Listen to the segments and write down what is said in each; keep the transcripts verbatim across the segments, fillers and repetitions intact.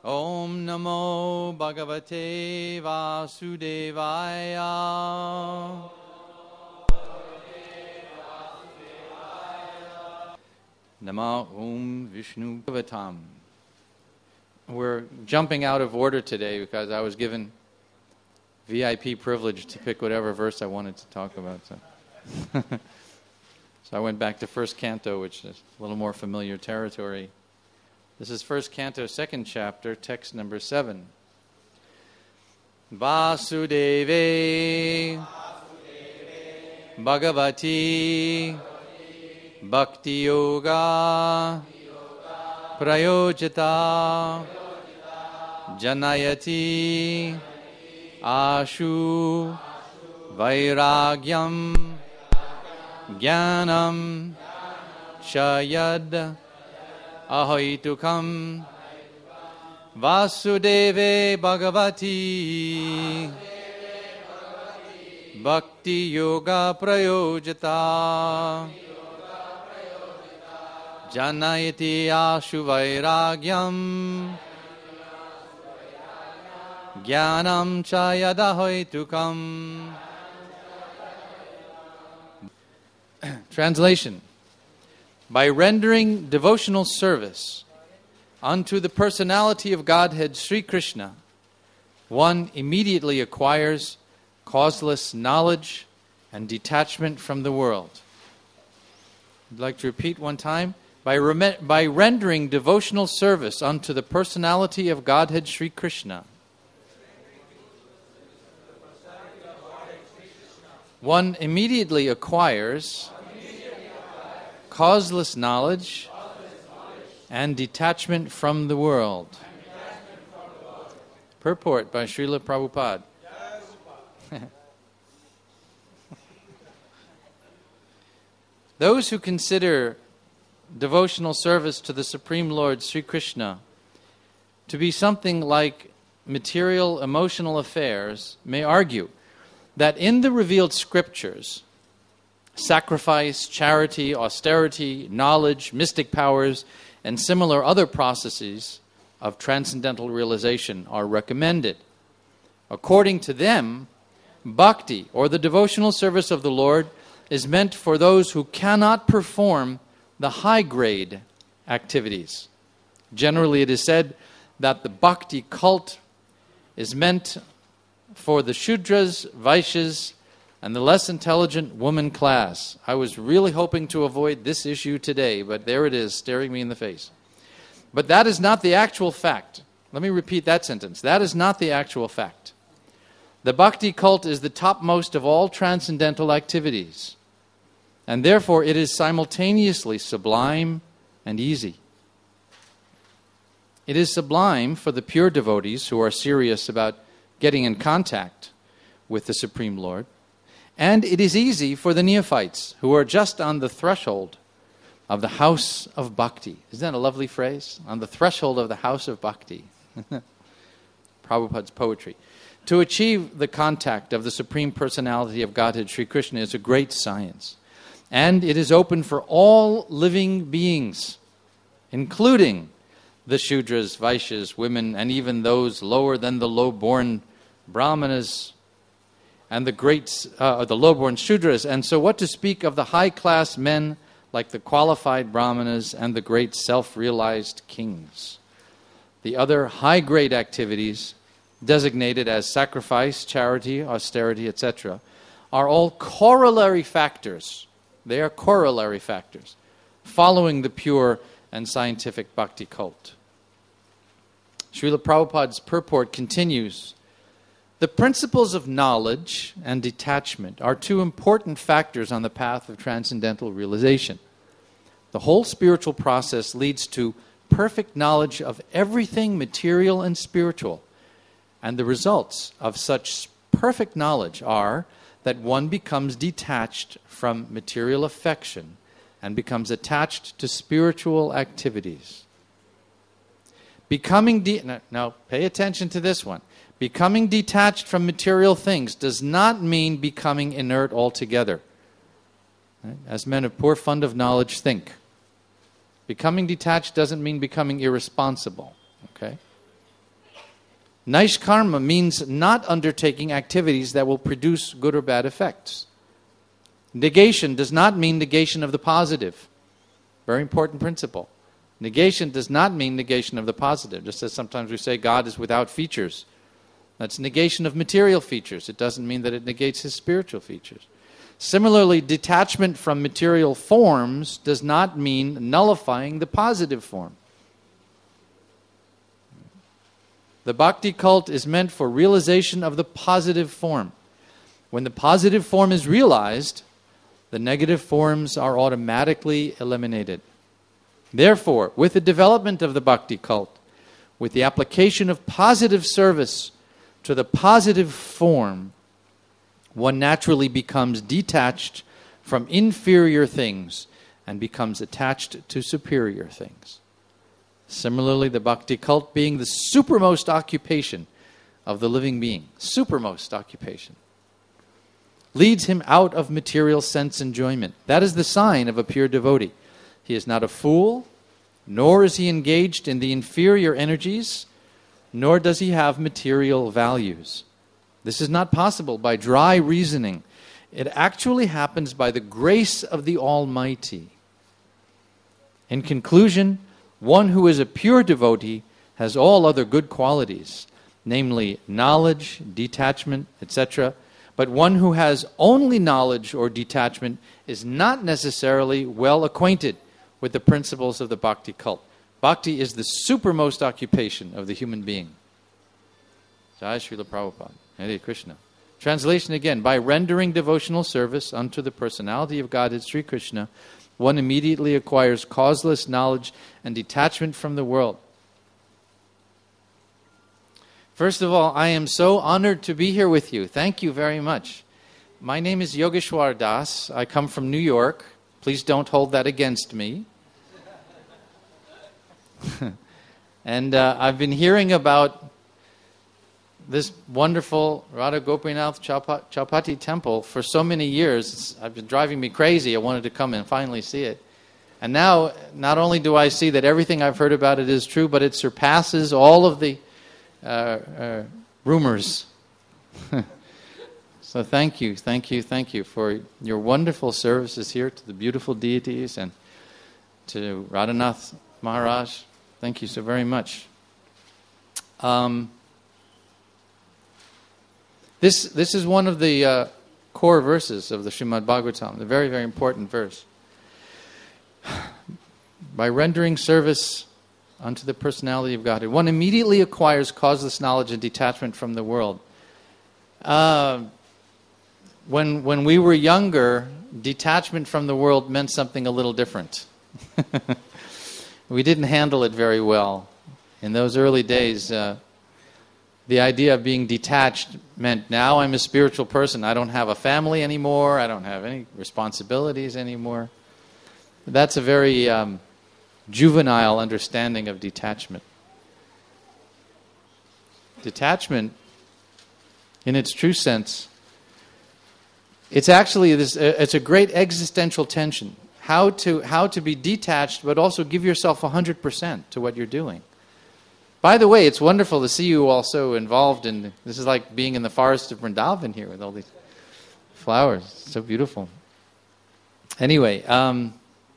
Om Namo Bhagavate Vasudevaya. Namo Om Vishnu Bhagavatam. We're jumping out of order today because I was given V I P privilege to pick whatever verse I wanted to talk about. So, so I went back to first canto, which is a little more familiar territory. This is first canto, second chapter, text number seven. Vasudeve Bhagavati Bhakti Yoga Prayojita Janayati Ashu Vairagyam Jnanam Shayad Ahaitukam Vasudeve Bhagavati Bhakti Yoga Prayojita Janayati Ashu Vairagyam Jnanam Chayadahaitukam. Translation. By rendering devotional service unto the personality of Godhead Sri Krishna, one immediately acquires causeless knowledge and detachment from the world. I'd like to repeat one time. By, rem- by rendering devotional service unto the personality of Godhead Sri Krishna, one immediately acquires causeless knowledge and detachment from the world. Purport by Srila Prabhupada. Those who consider devotional service to the Supreme Lord Sri Krishna to be something like material emotional affairs may argue that in the revealed scriptures, sacrifice, charity, austerity, knowledge, mystic powers, and similar other processes of transcendental realization are recommended. According to them, bhakti, or the devotional service of the Lord, is meant for those who cannot perform the high-grade activities. Generally, it is said that the bhakti cult is meant for the Shudras, Vaishyas, and the less intelligent woman class. I was really hoping to avoid this issue today, but there it is, staring me in the face. But that is not the actual fact. Let me repeat that sentence. That is not the actual fact. The bhakti cult is the topmost of all transcendental activities, and therefore it is simultaneously sublime and easy. It is sublime for the pure devotees who are serious about getting in contact with the Supreme Lord, and it is easy for the neophytes who are just on the threshold of the house of bhakti. Isn't that a lovely phrase? On the threshold of the house of bhakti. Prabhupada's poetry. To achieve the contact of the Supreme Personality of Godhead Sri Krishna is a great science. And it is open for all living beings, including the Shudras, Vaishyas, women, and even those lower than the low-born Brahmanas and the great, uh, the low-born Shudras. And so what to speak of the high-class men like the qualified Brahmanas and the great self-realized kings. The other high-grade activities, designated as sacrifice, charity, austerity, et cetera, are all corollary factors. They are corollary factors, following the pure and scientific bhakti cult. Srila Prabhupada's purport continues, the principles of knowledge and detachment are two important factors on the path of transcendental realization. The whole spiritual process leads to perfect knowledge of everything material and spiritual, and the results of such perfect knowledge are that one becomes detached from material affection and becomes attached to spiritual activities. Becoming de- now, now, pay attention to this one. Becoming detached from material things does not mean becoming inert altogether. Right? As men of poor fund of knowledge think. Becoming detached doesn't mean becoming irresponsible. Okay? Naishkarma means not undertaking activities that will produce good or bad effects. Negation does not mean negation of the positive. Very important principle. Negation does not mean negation of the positive. Just as sometimes we say God is without features. That's negation of material features. It doesn't mean that it negates his spiritual features. Similarly, detachment from material forms does not mean nullifying the positive form. The bhakti cult is meant for realization of the positive form. When the positive form is realized, the negative forms are automatically eliminated. Therefore, with the development of the bhakti cult, with the application of positive service to the positive form, one naturally becomes detached from inferior things and becomes attached to superior things. Similarly, the bhakti cult being the supermost occupation of the living being, supermost occupation, leads him out of material sense enjoyment. That is the sign of a pure devotee. He is not a fool, nor is he engaged in the inferior energies, nor does he have material values. This is not possible by dry reasoning. It actually happens by the grace of the Almighty. In conclusion, one who is a pure devotee has all other good qualities, namely knowledge, detachment, et cetera. But one who has only knowledge or detachment is not necessarily well acquainted with the principles of the bhakti cult. Bhakti is the supermost occupation of the human being. Jai Srila Prabhupada. Hare Krishna. Translation again. By rendering devotional service unto the personality of Godhead Sri Krishna, one immediately acquires causeless knowledge and detachment from the world. First of all, I am so honored to be here with you. Thank you very much. My name is Yogeshwar Das. I come from New York. Please don't hold that against me. And uh, I've been hearing about this wonderful Radha Gopinath Chaupati temple for so many years. It's, it's been driving me crazy. I wanted to come and finally see it. And now, not only do I see that everything I've heard about it is true, but it surpasses all of the uh, uh, rumors. So thank you, thank you, thank you for your wonderful services here to the beautiful deities and to Radhanath Maharaj. Thank you so very much. Um, this this is one of the uh, core verses of the Srimad Bhagavatam, the very, very important verse. By rendering service unto the personality of Godhead, one immediately acquires causeless knowledge and detachment from the world. Uh, when when we were younger, detachment from the world meant something a little different. We didn't handle it very well. In those early days, uh, the idea of being detached meant now I'm a spiritual person. I don't have a family anymore. I don't have any responsibilities anymore. That's a very um, juvenile understanding of detachment. Detachment, in its true sense, it's actually this. It's a great existential tension. How to how to be detached, but also give yourself a hundred percent to what you're doing. By the way, it's wonderful to see you also involved in. This is like being in the forest of Vrindavan here with all these flowers. It's so beautiful. Anyway, um,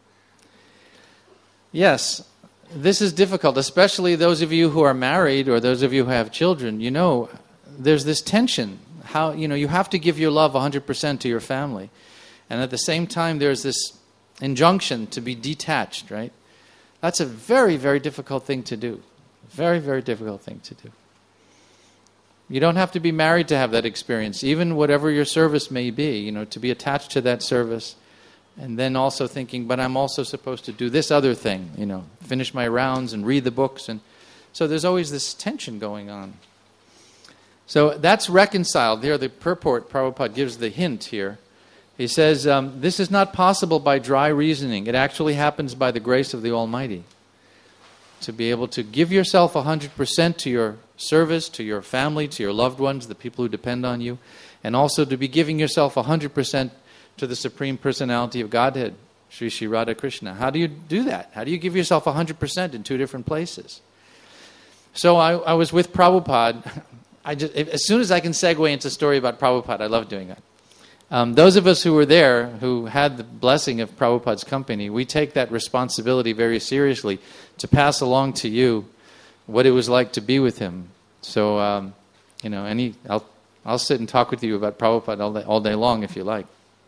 yes, this is difficult, especially those of you who are married or those of you who have children. You know, there's this tension. How you know you have to give your love a hundred percent to your family, and at the same time, there's this injunction to be detached, right? That's a very, very difficult thing to do. Very, very difficult thing to do. You don't have to be married to have that experience. Even whatever your service may be, you know, to be attached to that service and then also thinking, but I'm also supposed to do this other thing, you know, finish my rounds and read the books. And so there's always this tension going on. So that's reconciled. Here, the purport, Prabhupada gives the hint here. He says, um, this is not possible by dry reasoning. It actually happens by the grace of the Almighty. To be able to give yourself one hundred percent to your service, to your family, to your loved ones, the people who depend on you, and also to be giving yourself one hundred percent to the Supreme Personality of Godhead, Sri Sri Radha Krishna. How do you do that? How do you give yourself one hundred percent in two different places? So I, I was with Prabhupada I just, if, as soon as I can segue into a story about Prabhupada, I love doing that. Um, those of us who were there, who had the blessing of Prabhupada's company, we take that responsibility very seriously to pass along to you what it was like to be with him. So, um, you know, any, I'll, I'll sit and talk with you about Prabhupada all day, all day long if you like.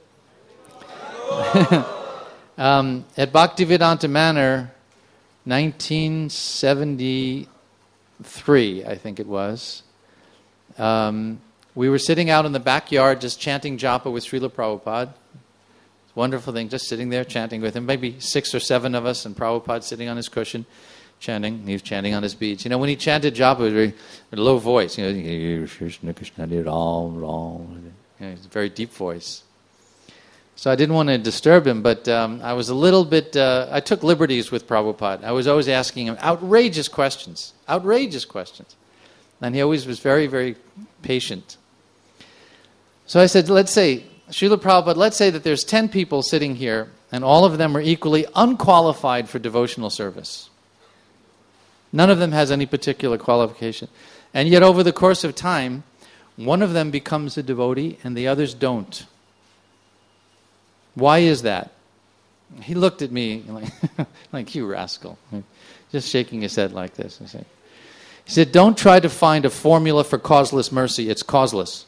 um, at Bhaktivedanta Manor, nineteen seventy-three, I think it was, um, we were sitting out in the backyard just chanting japa with Srila Prabhupada. It's a wonderful thing, just sitting there chanting with him. Maybe six or seven of us, and Prabhupada sitting on his cushion chanting. He was chanting on his beads. You know, when he chanted japa, it was very a low voice. You know, Krishna Krishna Ram Ram. You know, it's a very deep voice. So I didn't want to disturb him, but um, I was a little bit, uh, I took liberties with Prabhupada. I was always asking him outrageous questions, outrageous questions. And he always was very, very patient. So I said, let's say, Srila Prabhupada, let's say that there's ten people sitting here, and all of them are equally unqualified for devotional service. None of them has any particular qualification. And yet over the course of time, one of them becomes a devotee and the others don't. Why is that? He looked at me like, like you rascal, just shaking his head like this. He said, don't try to find a formula for causeless mercy. It's causeless.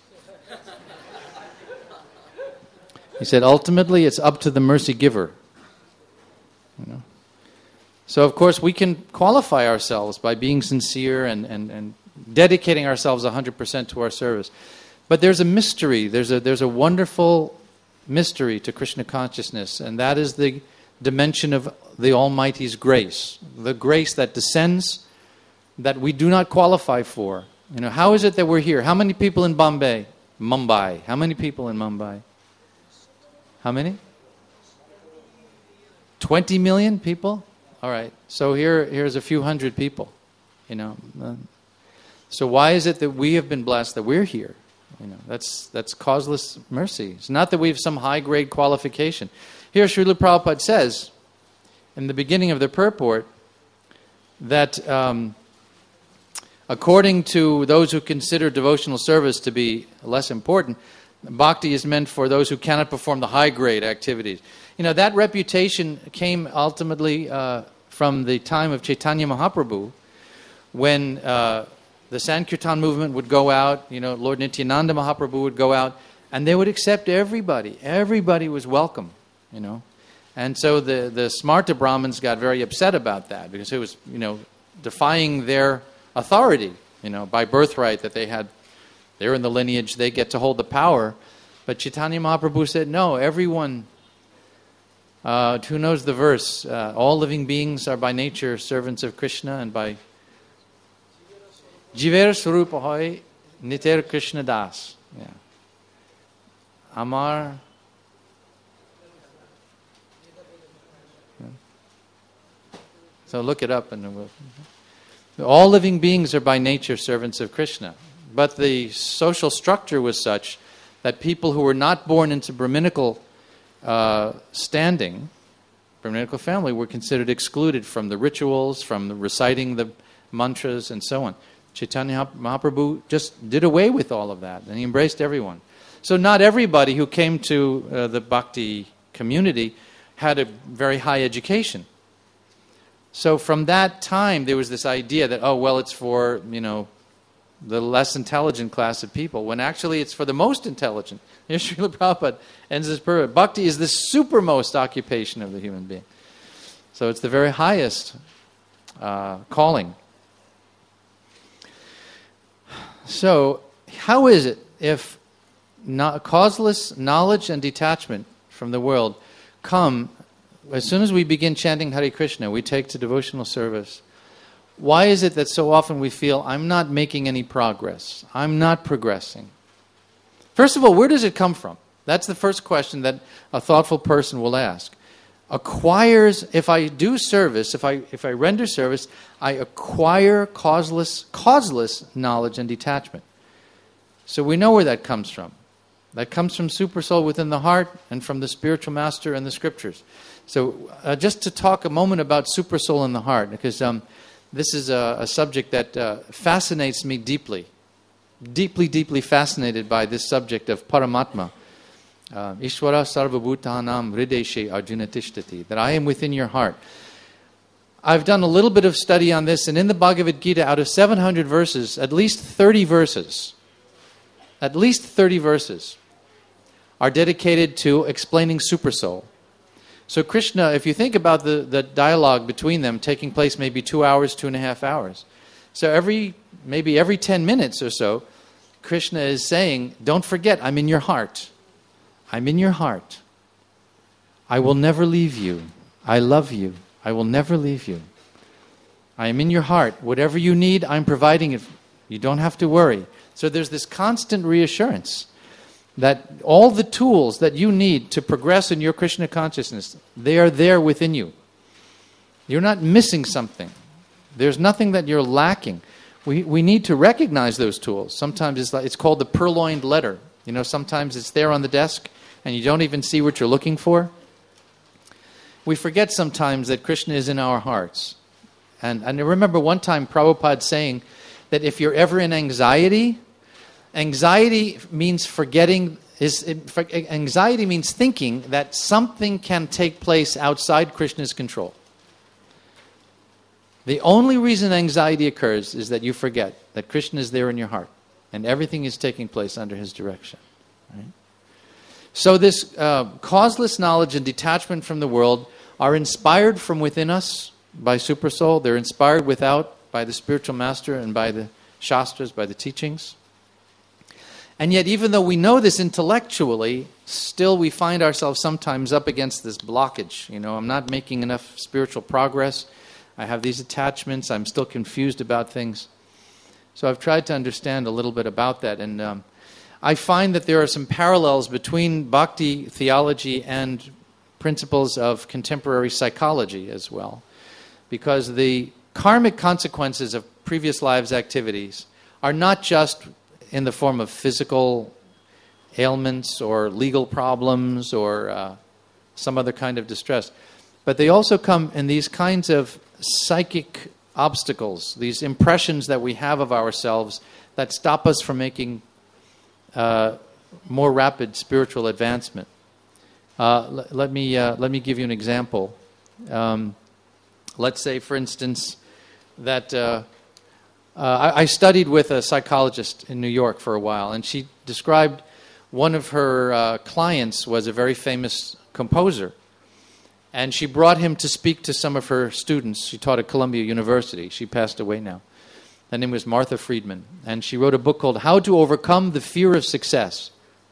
He said, ultimately, it's up to the mercy giver. You know? So, of course, we can qualify ourselves by being sincere and, and, and dedicating ourselves one hundred percent to our service. But there's a mystery. There's a, there's a wonderful mystery to Krishna consciousness, and that is the dimension of the Almighty's grace, the grace that descends that we do not qualify for. You know, how is it that we're here? How many people in Bombay? Mumbai. How many people in Mumbai? How many? twenty million people? All right. So here, here's a few hundred people, you know. So why is it that we have been blessed that we're here? You know, that's that's causeless mercy. It's not that we have some high-grade qualification. Here Srila Prabhupada says, in the beginning of the purport, that um, according to those who consider devotional service to be less important, bhakti is meant for those who cannot perform the high-grade activities. You know, that reputation came ultimately uh, from the time of Chaitanya Mahaprabhu, when uh, the Sankirtan movement would go out, you know, Lord Nityananda Mahaprabhu would go out, and they would accept everybody. Everybody was welcome, you know. And so the, the Smarta Brahmins got very upset about that, because it was, you know, defying their authority, you know, by birthright that they had. They're in the lineage, they get to hold the power. But Chaitanya Mahaprabhu said, no, everyone, uh, who knows the verse, uh, all living beings are by nature servants of Krishna, and by Jiver Swarupa hoy Niter Krishna Das. Yeah. Amar. Yeah. So look it up, and we'll, all living beings are by nature servants of Krishna. But the social structure was such that people who were not born into Brahminical uh, standing, Brahminical family, were considered excluded from the rituals, from the reciting the mantras, and so on. Chaitanya Mahaprabhu just did away with all of that, and he embraced everyone. So not everybody who came to uh, the bhakti community had a very high education. So from that time, there was this idea that, oh, well, it's for, you know, the less intelligent class of people, when actually it's for the most intelligent. Here Srila Prabhupada ends his prayer. Bhakti is the supermost occupation of the human being. So it's the very highest uh, calling. So how is it if no, causeless knowledge and detachment from the world come, as soon as we begin chanting Hare Krishna, we take to devotional service? Why is it that so often we feel, I'm not making any progress, I'm not progressing? First of all, where does it come from? That's the first question that a thoughtful person will ask. Acquires, if I do service, if I if I render service, I acquire causeless, causeless knowledge and detachment. So we know where that comes from. That comes from Supersoul within the heart and from the spiritual master and the scriptures. So uh, just to talk a moment about Supersoul in the heart, because um, this is a, a subject that uh, fascinates me deeply. deeply, deeply fascinated by this subject of Paramatma. Uh, Ishvara sarvabhutanam hrideshe arjuna tishtati, that I am within your heart. I've done a little bit of study on this, and in the Bhagavad Gita, out of seven hundred verses, at least thirty verses, at least thirty verses are dedicated to explaining Supersoul. So Krishna, if you think about the, the dialogue between them taking place maybe two hours, two and a half hours. So every, maybe every ten minutes or so, Krishna is saying, don't forget, I'm in your heart. I'm in your heart. I will never leave you. I love you. I will never leave you. I am in your heart. Whatever you need, I'm providing it. You don't have to worry. So there's this constant reassurance that all the tools that you need to progress in your Krishna consciousness, they are there within you. You're not missing something. There's nothing that you're lacking. We we need to recognize those tools. Sometimes it's like, it's called the purloined letter. You know, sometimes it's there on the desk and you don't even see what you're looking for. We forget sometimes that Krishna is in our hearts. And, and I remember one time Prabhupada saying that if you're ever in anxiety, anxiety means forgetting, is anxiety means thinking that something can take place outside Krishna's control. The only reason anxiety occurs is that you forget that Krishna is there in your heart and everything is taking place under his direction. Right? So this uh, causeless knowledge and detachment from the world are inspired from within us by Supersoul. They're inspired without by the spiritual master and by the Shastras, by the teachings. And yet, even though we know this intellectually, still we find ourselves sometimes up against this blockage. You know, I'm not making enough spiritual progress. I have these attachments. I'm still confused about things. So I've tried to understand a little bit about that. And um, I find that there are some parallels between bhakti theology and principles of contemporary psychology as well. Because the karmic consequences of previous lives' activities are not just in the form of physical ailments or legal problems or uh, some other kind of distress, but they also come in these kinds of psychic obstacles, these impressions that we have of ourselves that stop us from making uh, more rapid spiritual advancement. Uh, l- let me uh, let me give you an example. Um, let's say, for instance, that uh, uh, I, I studied with a psychologist in New York for a while, and she described one of her uh, clients was a very famous composer. And she brought him to speak to some of her students. She taught at Columbia University. She passed away now. Her name was Martha Friedman. And she wrote a book called How to Overcome the Fear of Success.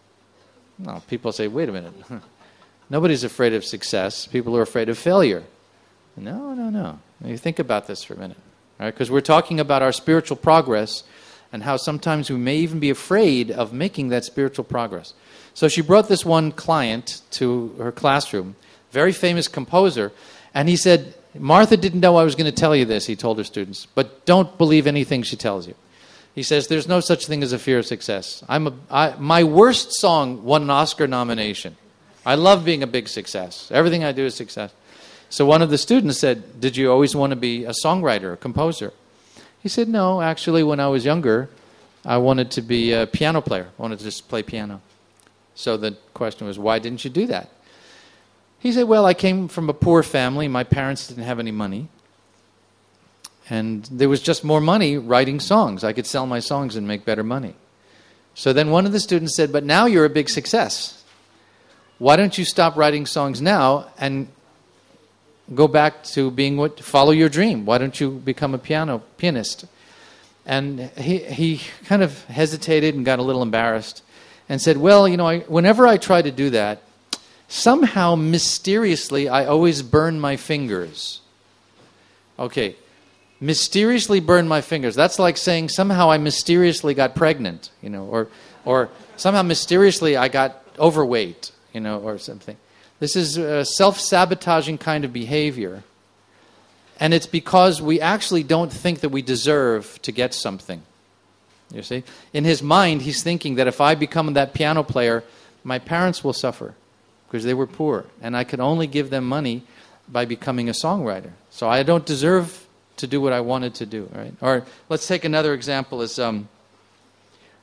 Now, people say, wait a minute. Nobody's afraid of success. People are afraid of failure. No, no, no. You think about this for a minute. Because we're talking about our spiritual progress and how sometimes we may even be afraid of making that spiritual progress. So she brought this one client to her classroom, very famous composer, and he said, Martha didn't know I was going to tell you this, he told her students, but don't believe anything she tells you. He says, there's no such thing as a fear of success. I'm a, I, my worst song won an Oscar nomination. I love being a big success. Everything I do is success. So one of the students said, did you always want to be a songwriter, a composer? He said, no, actually when I was younger, I wanted to be a piano player. I wanted to just play piano. So the question was, why didn't you do that? He said, well, I came from a poor family. My parents didn't have any money. And there was just more money writing songs. I could sell my songs and make better money. So then one of the students said, but now you're a big success. Why don't you stop writing songs now and go back to being what, follow your dream? Why don't you become a piano pianist? And he he kind of hesitated and got a little embarrassed and said, well, you know, I, whenever I try to do that, somehow, mysteriously, I always burn my fingers. Okay, mysteriously burn my fingers. That's like saying somehow I mysteriously got pregnant, you know, or or somehow mysteriously I got overweight, you know, or something. This is a self-sabotaging kind of behavior. And it's because we actually don't think that we deserve to get something. You see? In his mind, he's thinking that if I become that piano player, my parents will suffer because they were poor. And I could only give them money by becoming a songwriter. So I don't deserve to do what I wanted to do. Right? Or let's take another example. Is um,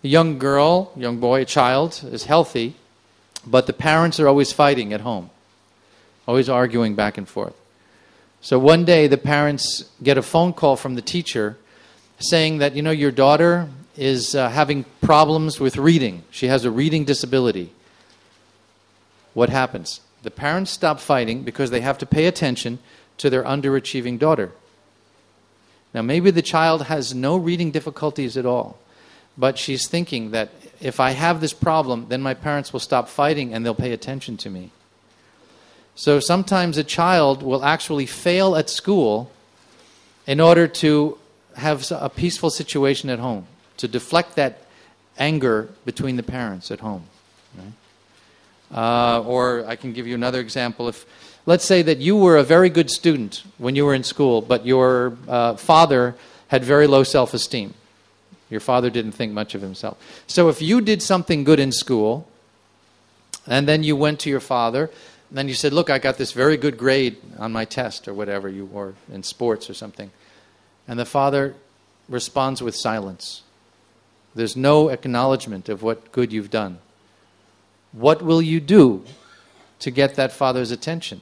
a young girl, young boy, a child is healthy, but the parents are always fighting at home, always arguing back and forth. So one day the parents get a phone call from the teacher saying that, you know, your daughter is uh, having problems with reading. She has a reading disability. What happens? The parents stop fighting because they have to pay attention to their underachieving daughter. Now, maybe the child has no reading difficulties at all, but she's thinking that if I have this problem, then my parents will stop fighting and they'll pay attention to me. So sometimes a child will actually fail at school in order to have a peaceful situation at home, to deflect that anger between the parents at home. Right? Uh, or I can give you another example. If, let's say that you were a very good student when you were in school, but your uh, father had very low self-esteem. Your father didn't think much of himself. So if you did something good in school, and then you went to your father, and then you said, look, I got this very good grade on my test, or whatever you were, in sports or something. And the father responds with silence. There's no acknowledgement of what good you've done. What will you do to get that father's attention?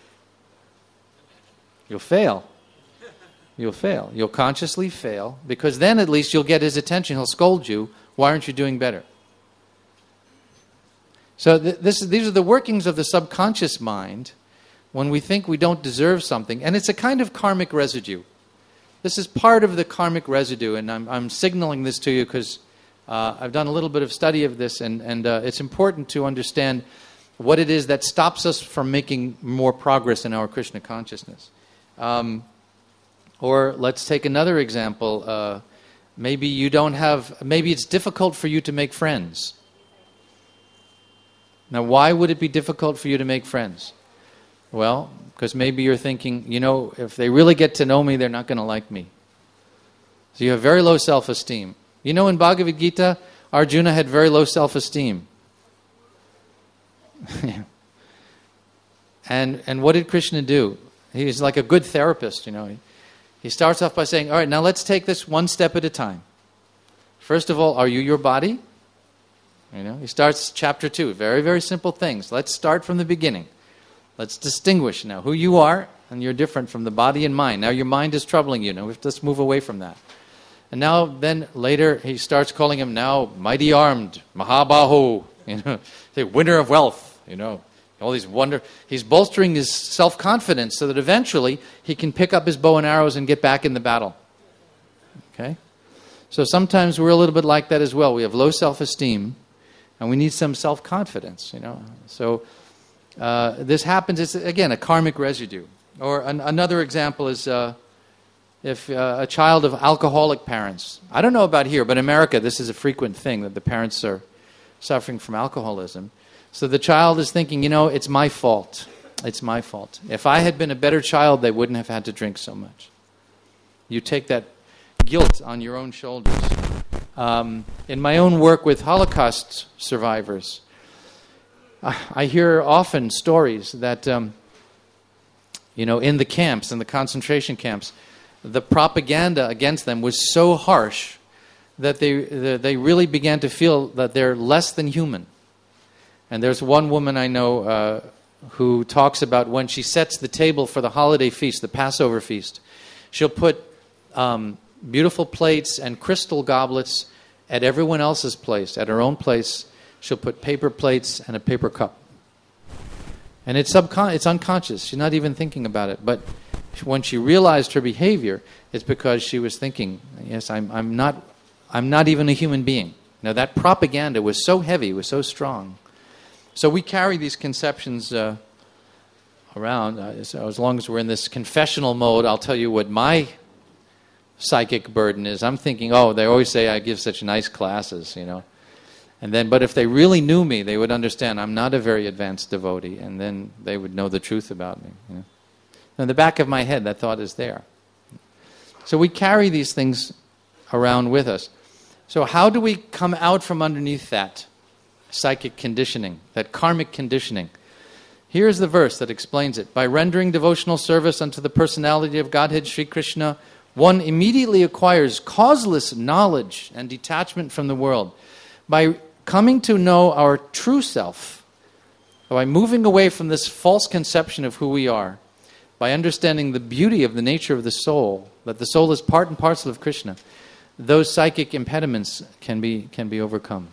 You'll fail. You'll fail. You'll consciously fail, because then at least you'll get his attention. He'll scold you. Why aren't you doing better? So th- this, these are the workings of the subconscious mind when we think we don't deserve something. And it's a kind of karmic residue. This is part of the karmic residue, and I'm, I'm signaling this to you because uh, I've done a little bit of study of this, and, and uh, it's important to understand what it is that stops us from making more progress in our Krishna consciousness. Um, or let's take another example. Uh, maybe you don't have, maybe it's difficult for you to make friends. Now, why would it be difficult for you to make friends? Well, because maybe you're thinking, you know, if they really get to know me, they're not going to like me. So you have very low self-esteem. You know, in Bhagavad Gita, Arjuna had very low self-esteem. and and what did Krishna do? He's like a good therapist, you know. He, he starts off by saying, all right, now let's take this one step at a time. First of all, are you your body? You know, he starts chapter two, very, very simple things. Let's start from the beginning. Let's distinguish now who you are, and you're different from the body and mind. Now your mind is troubling you. Now we have to just move away from that. And now then later he starts calling him now mighty armed, Mahabahu, you know, the winner of wealth, you know. All these wonder he's bolstering his self-confidence so that eventually he can pick up his bow and arrows and get back in the battle. Okay? So sometimes we're a little bit like that as well. We have low self-esteem and we need some self-confidence, you know. So Uh, this happens, it's again a karmic residue. Or an, another example is uh, if uh, a child of alcoholic parents. I don't know about here, but in America this is a frequent thing that the parents are suffering from alcoholism. So the child is thinking, you know, it's my fault. It's my fault. If I had been a better child, they wouldn't have had to drink so much. You take that guilt on your own shoulders. Um, in my own work with Holocaust survivors, I hear often stories that, um, you know, in the camps, in the concentration camps, the propaganda against them was so harsh that they they really began to feel that they're less than human. And there's one woman I know uh, who talks about when she sets the table for the holiday feast, the Passover feast, she'll put um, beautiful plates and crystal goblets at everyone else's place, at her own place. She'll put paper plates and a paper cup. And it's subcon- it's unconscious. She's not even thinking about it. But when she realized her behavior, it's because she was thinking, yes, I'm, I'm not I'm not even a human being. Now that propaganda was so heavy, was so strong. So we carry these conceptions uh, around. Uh, so as long as we're in this confessional mode, I'll tell you what my psychic burden is. I'm thinking, oh, they always say I give such nice classes, you know. And then, but if they really knew me, they would understand I'm not a very advanced devotee, and then they would know the truth about me. You know? In the back of my head, that thought is there. So we carry these things around with us. So how do we come out from underneath that psychic conditioning, that karmic conditioning? Here's the verse that explains it. By rendering devotional service unto the personality of Godhead Sri Krishna, one immediately acquires causeless knowledge and detachment from the world by coming to know our true self, by moving away from this false conception of who we are, by understanding the beauty of the nature of the soul, that the soul is part and parcel of Krishna, those psychic impediments can be can be overcome.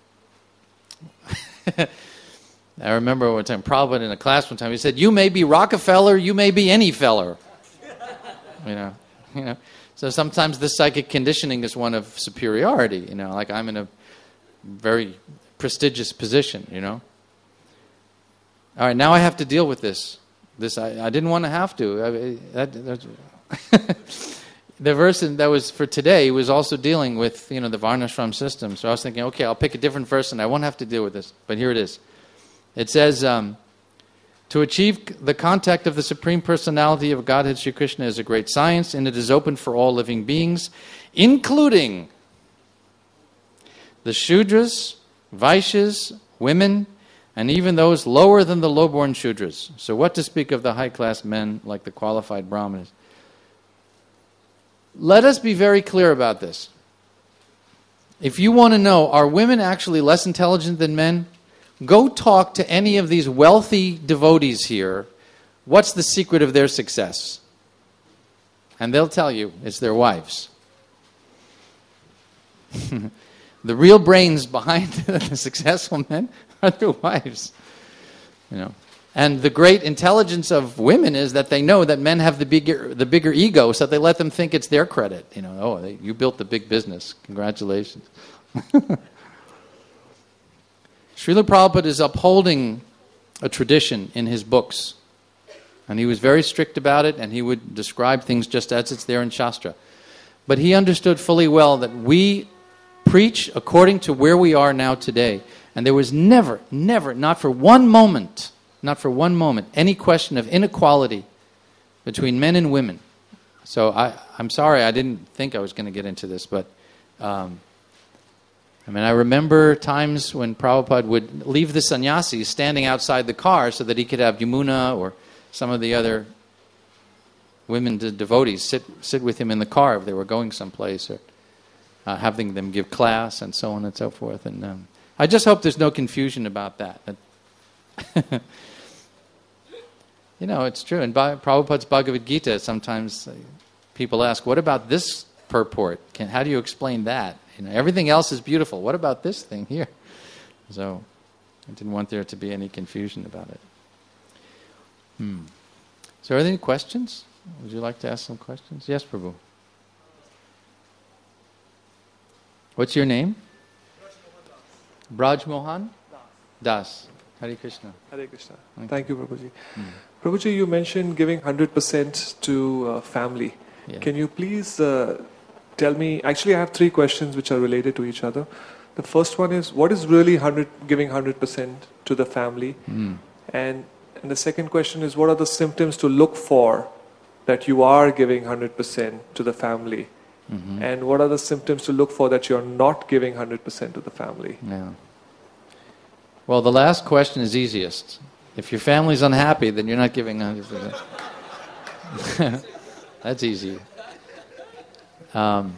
I remember one time, Prabhupada in a class one time, he said, "You may be Rockefeller, you may be any feller." You know, you know. So sometimes this psychic conditioning is one of superiority. You know, like I'm in a very prestigious position. You know. All right, now I have to deal with this. This I, I didn't want to have to. I, that, that, the verse that was for today was also dealing with, you know, the Varnashram system. So I was thinking, okay, I'll pick a different verse and I won't have to deal with this. But here it is. It says, um, to achieve the contact of the Supreme Personality of Godhead Sri Krishna is a great science, and it is open for all living beings, including the Shudras, Vaishyas, women, and even those lower than the low-born Shudras. So what to speak of the high-class men like the qualified Brahmanas? Let us be very clear about this. If you want to know, are women actually less intelligent than men? Go talk to any of these wealthy devotees here. What's the secret of their success? And they'll tell you it's their wives. The real brains behind the successful men are their wives. You know. And the great intelligence of women is that they know that men have the bigger the bigger ego, so they let them think it's their credit. You know, oh, they, you built the big business. Congratulations. Srila Prabhupada is upholding a tradition in his books. And he was very strict about it, and he would describe things just as it's there in Shastra. But he understood fully well that we preach according to where we are now today. And there was never, never, not for one moment, not for one moment, any question of inequality between men and women. So I, I'm sorry, I didn't think I was going to get into this, but um, I mean, I remember times when Prabhupada would leave the sannyasis standing outside the car so that he could have Yamuna or some of the other women de- devotees sit sit with him in the car if they were going someplace, or uh, having them give class and so on and so forth. And um, I just hope there's no confusion about that. that you know, it's true. In Ba- Prabhupada's Bhagavad Gita, sometimes uh, people ask, what about this purport? Can, how do you explain that? You know, everything else is beautiful. What about this thing here? So I didn't want there to be any confusion about it. Hmm. So are there any questions? Would you like to ask some questions? Yes, Prabhu. What's your name? Braj Mohan Das. Hare Krishna. Hare Krishna. Thank, Thank you, Prabhuji. Hmm. Prabhuji, you mentioned giving one hundred percent to uh, family. Yeah. Can you please uh, tell me, actually I have three questions which are related to each other. The first one is, what is really one hundred, giving one hundred percent to the family? Hmm. And, and the second question is, what are the symptoms to look for that you are giving one hundred percent to the family? Mm-hmm. And what are the symptoms to look for that you're not giving one hundred percent to the family? Yeah. Well, the last question is easiest. If your family's unhappy, then you're not giving one hundred percent. That's easy. Um,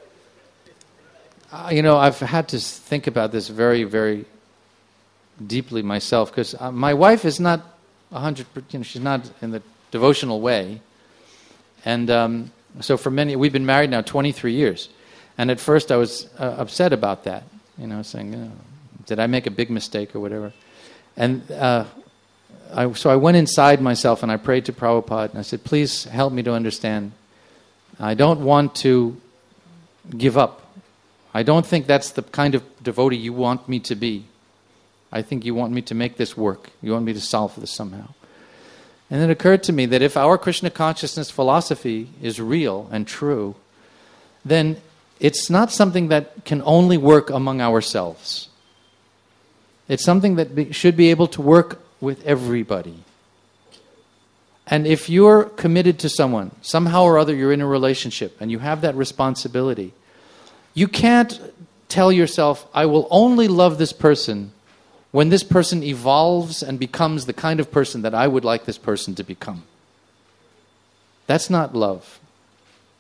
uh, you know, I've had to think about this very, very deeply myself, because uh, my wife is not one hundred percent, you know, she's not in the devotional way. And um, so for many, we've been married now twenty-three years. And at first I was uh, upset about that, you know, saying, you know, did I make a big mistake or whatever? And uh, I, so I went inside myself and I prayed to Prabhupada and I said, please help me to understand. I don't want to give up. I don't think that's the kind of devotee you want me to be. I think you want me to make this work. You want me to solve this somehow. And it occurred to me that if our Krishna consciousness philosophy is real and true, then it's not something that can only work among ourselves. It's something that be, should be able to work with everybody. And if you're committed to someone, somehow or other you're in a relationship and you have that responsibility, you can't tell yourself, I will only love this person when this person evolves and becomes the kind of person that I would like this person to become. That's not love.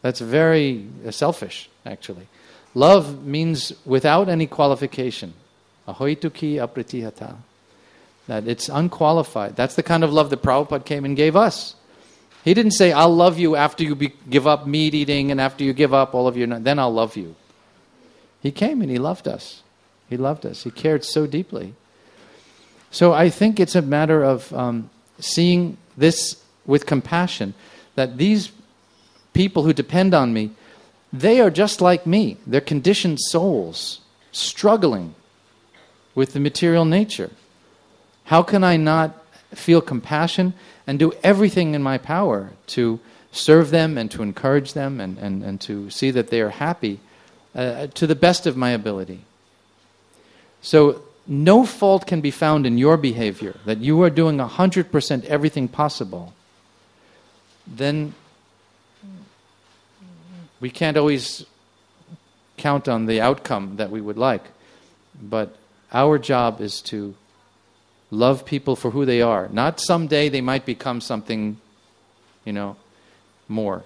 That's very uh, selfish, actually. Love means without any qualification. Ahoituki apritihata. That it's unqualified. That's the kind of love that Prabhupada came and gave us. He didn't say, I'll love you after you be, give up meat eating and after you give up all of your... Then I'll love you. He came and he loved us. He loved us. He cared so deeply. So I think it's a matter of um, seeing this with compassion, that these people who depend on me, they are just like me. They're conditioned souls, struggling with the material nature. How can I not feel compassion and do everything in my power to serve them and to encourage them and, and, and to see that they are happy uh, to the best of my ability? So no fault can be found in your behavior, that you are doing one hundred percent everything possible. Then we can't always count on the outcome that we would like. But our job is to love people for who they are. Not someday they might become something, you know, more.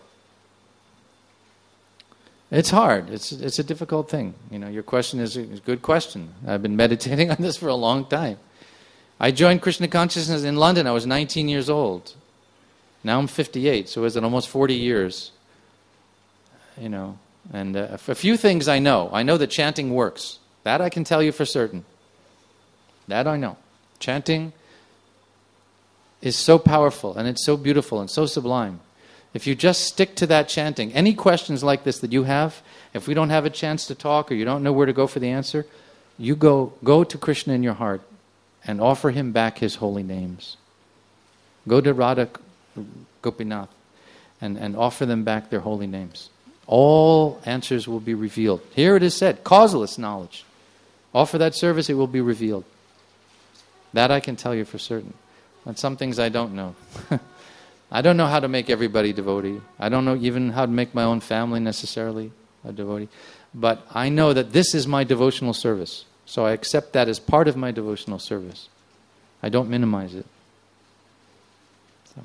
It's hard. It's it's a difficult thing. You know, your question is a good question. I've been meditating on this for a long time. I joined Krishna Consciousness in London. I was nineteen years old. Now I'm fifty-eight, so it's almost forty years. You know, and uh, a few things I know. I know that chanting works. That I can tell you for certain. That I know. Chanting is so powerful, and it's so beautiful and so sublime. If you just stick to that chanting, any questions like this that you have, if we don't have a chance to talk or you don't know where to go for the answer, you go go to Krishna in your heart and offer him back his holy names. Go to Radha Gopinath and, and offer them back their holy names. All answers will be revealed. Here it is said, causeless knowledge. Offer that service, it will be revealed. That I can tell you for certain. And some things I don't know. I don't know how to make everybody devotee. I don't know even how to make my own family necessarily a devotee. But I know that this is my devotional service. So I accept that as part of my devotional service. I don't minimize it. So.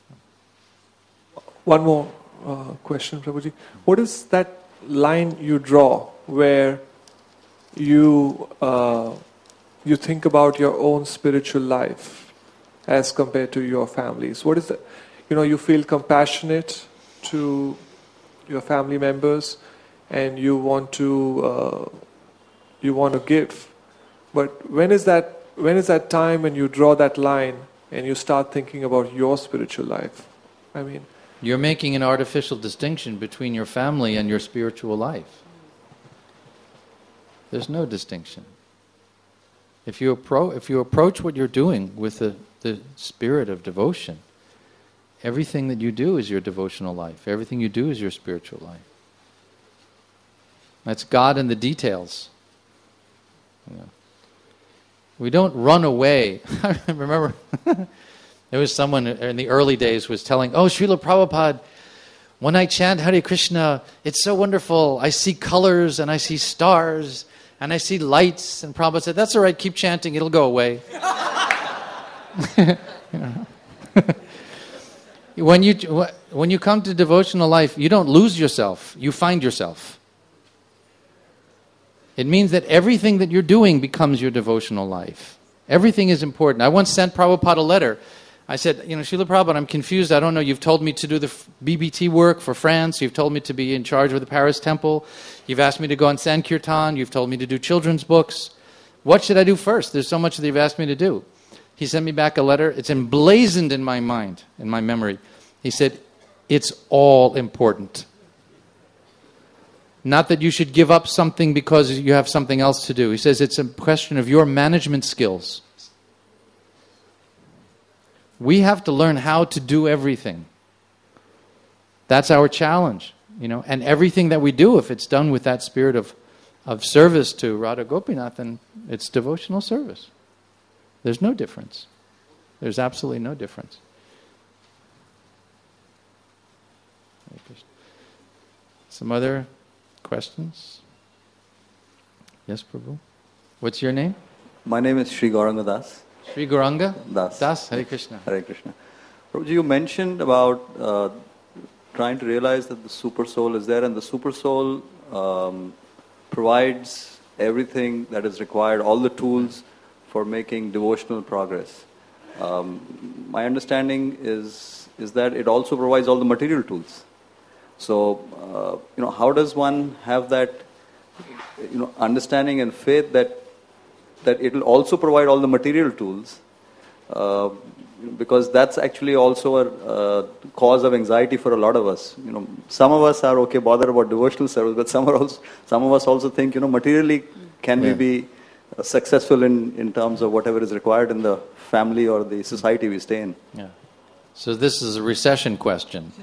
One more uh, question, Prabhuji. What is that line you draw where you uh, you think about your own spiritual life as compared to your families? What is that? You know, you feel compassionate to your family members, and you want to uh, you want to give. But when is that? When is that time when you draw that line and you start thinking about your spiritual life? I mean, you're making an artificial distinction between your family and your spiritual life. There's no distinction. If you appro- if you approach what you're doing with the, the spirit of devotion, everything that you do is your devotional life. Everything you do is your spiritual life. That's God in the details. You know. We don't run away. I remember there was someone in the early days was telling, oh, Srila Prabhupada, when I chant Hare Krishna, it's so wonderful. I see colors and I see stars and I see lights. And Prabhupada said, that's all right, keep chanting, it'll go away. You know. When you when you come to devotional life, you don't lose yourself, you find yourself. It means that everything that you're doing becomes your devotional life. Everything is important. I once sent Prabhupada a letter. I said, you know, Srila Prabhupada, I'm confused. I don't know. You've told me to do the B B T work for France. You've told me to be in charge of the Paris Temple. You've asked me to go on Sankirtan. You've told me to do children's books. What should I do first? There's so much that you've asked me to do. He sent me back a letter. It's emblazoned in my mind, in my memory. He said, it's all important. Not that you should give up something because you have something else to do. He says it's a question of your management skills. We have to learn how to do everything. That's our challenge, you know. And everything that we do, if it's done with that spirit of, of service to Radha Gopinath, then it's devotional service. There's no difference. There's absolutely no difference. Some other questions? Yes, Prabhu. What's your name? My name is Sri Gauranga Das. Sri Gauranga Das. Das. Hare Krishna. Hare Krishna. Prabhuji, you mentioned about uh, trying to realize that the super soul is there, and the super soul um, provides everything that is required, all the tools for making devotional progress. Um, my understanding is is that it also provides all the material tools. So, uh, you know, how does one have that, you know, understanding and faith that that it will also provide all the material tools? Uh, because that's actually also a uh, cause of anxiety for a lot of us. You know, some of us are okay bothered about devotional service, but some are also some of us also think, you know, materially can yeah. we be uh, successful in, in terms of whatever is required in the family or the society we stay in. Yeah. So this is a recession question.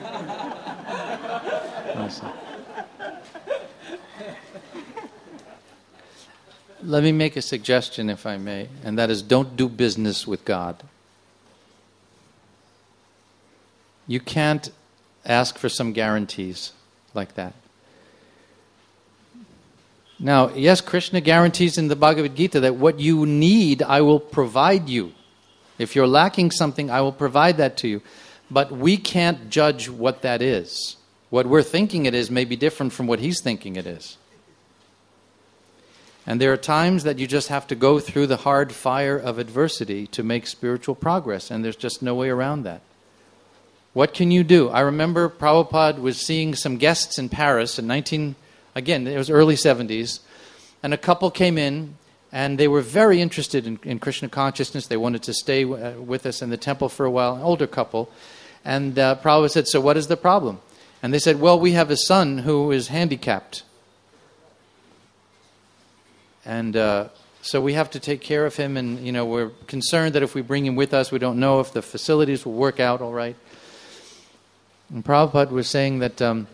Let me make a suggestion, if I may, and that is don't do business with God. You can't ask for some guarantees like that. Now, yes, Krishna guarantees in the Bhagavad Gita that what you need, I will provide you. If you're lacking something, I will provide that to you. But we can't judge what that is. What we're thinking it is may be different from what he's thinking it is. And there are times that you just have to go through the hard fire of adversity to make spiritual progress, and there's just no way around that. What can you do? I remember Prabhupada was seeing some guests in Paris in nineteen, again, it was early seventies, and a couple came in, and they were very interested in, in Krishna consciousness. They wanted to stay uh, with us in the temple for a while, an older couple. And uh, Prabhupada said, so what is the problem? And they said, well, we have a son who is handicapped. And uh, so we have to take care of him, and you know we're concerned that if we bring him with us, we don't know if the facilities will work out all right. And Prabhupada was saying that um,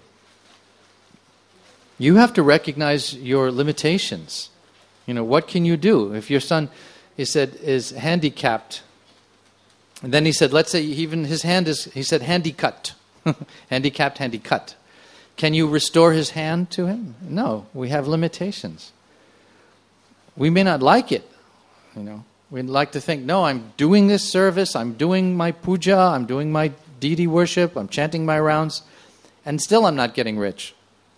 you have to recognize your limitations. You know, what can you do? If your son, he said, is handicapped, and then he said, let's say even his hand is, he said, handicut. Handicapped, handicut. Can you restore his hand to him? No, we have limitations. We may not like it, you know. We'd like to think, no, I'm doing this service, I'm doing my puja, I'm doing my deity worship, I'm chanting my rounds, and still I'm not getting rich.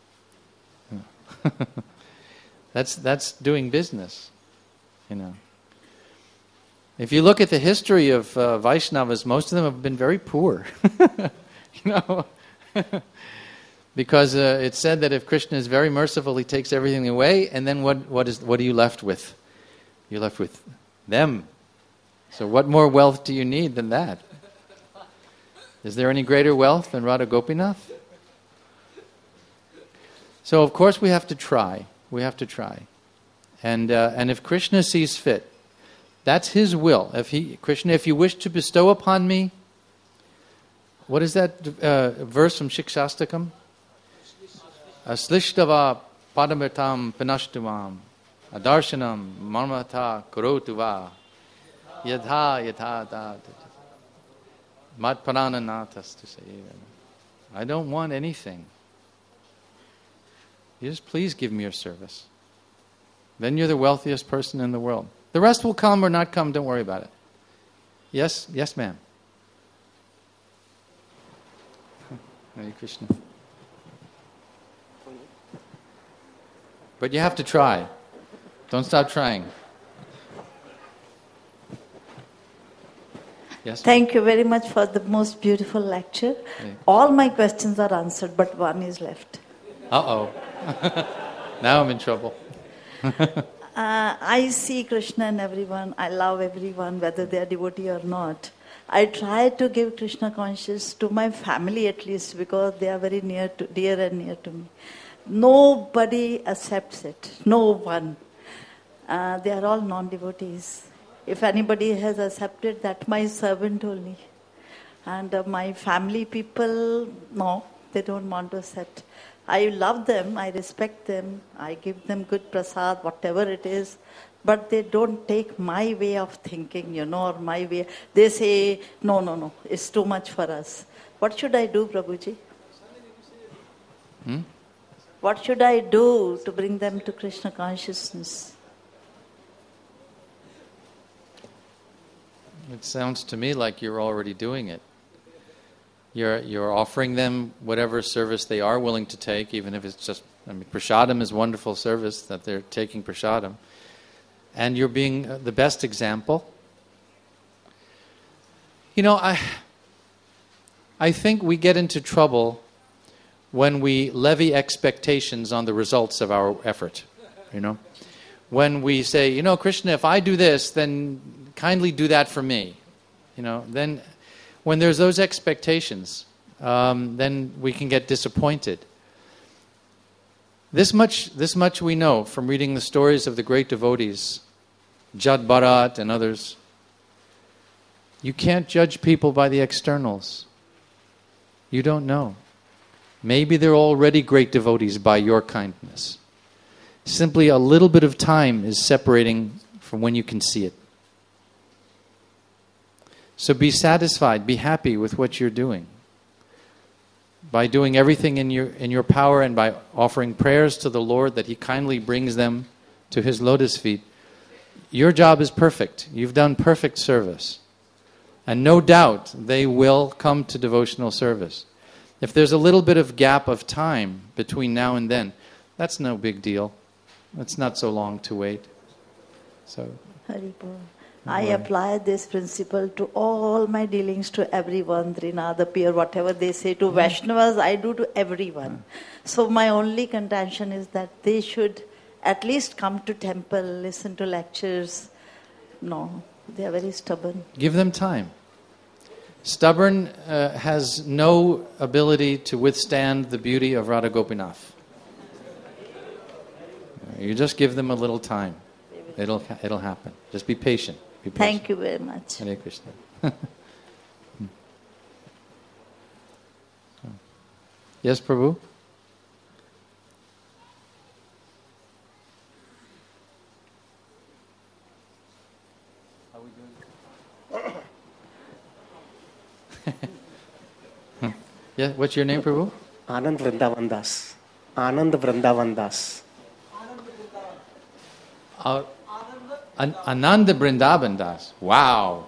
that's that's doing business, you know. If you look at the history of uh, Vaishnavas, most of them have been very poor, you know. Because uh, it's said that if Krishna is very merciful, he takes everything away, and then what, what, is, what are you left with? You're left with them. So what more wealth do you need than that? Is there any greater wealth than Radha Gopinath? So of course we have to try. We have to try. And uh, and if Krishna sees fit, that's his will. If he, Krishna, if you wish to bestow upon me, what is that uh, verse from Shikshastakam? Aslishtava padamirtam pinashtuvam adarshanam marmata kurotuva yadha yadha da matparananatas to say. I don't want anything. You just please give me your service. Then you're the wealthiest person in the world. The rest will come or not come, don't worry about it. Yes, yes ma'am. Hare Krishna. But you have to try. Don't stop trying. Yes? Thank you very much for the most beautiful lecture. Okay. All my questions are answered, but one is left. Uh-oh. Now I'm in trouble. uh, I see Krishna in everyone. I love everyone, whether they are devotee or not. I try to give Krishna consciousness to my family at least, because they are very near to, dear and near to me. Nobody accepts it. No one. Uh, they are all non-devotees. If anybody has accepted that, my servant only. And uh, my family people, no, they don't want to accept. I love them, I respect them, I give them good prasad, whatever it is. But they don't take my way of thinking, you know, or my way. They say, no, no, no, it's too much for us. What should I do, Prabhuji? Hmm? What should I do to bring them to Krishna consciousness? It sounds to me like you're already doing it. You're, you're offering them whatever service they are willing to take, even if it's just, I mean, prasadam is wonderful service that they're taking prasadam. And you're being the best example. You know, I, I think we get into trouble when we levy expectations on the results of our effort, you know. When we say, you know, Krishna, if I do this, then kindly do that for me. You know, then when there's those expectations, um, then we can get disappointed. This much, this much we know from reading the stories of the great devotees, Jad Bharat and others. You can't judge people by the externals. You don't know. Maybe they're already great devotees by your kindness. Simply a little bit of time is separating from when you can see it. So be satisfied, be happy with what you're doing. By doing everything in your in your power and by offering prayers to the Lord that He kindly brings them to His lotus feet, your job is perfect. You've done perfect service. And no doubt they will come to devotional service. If there's a little bit of gap of time between now and then, that's no big deal. It's not so long to wait. So, Haribol. I apply this principle to all my dealings to everyone, Trinada, Peer, whatever they say to Vaishnavas, I do to everyone. So my only contention is that they should at least come to temple, listen to lectures. No, they are very stubborn. Give them time. Stubborn uh, has no ability to withstand the beauty of Radha Gopinath. You just give them a little time. It'll it'll happen. Just be patient. Be patient. Thank you very much. Hare Krishna. Yes, Prabhu? How are we doing? Yeah, what's your name, Prabhu? Anand Vrindavan Das. Anand Vrindavan Das. Uh, An- Ananda Vrindavan Das. Wow.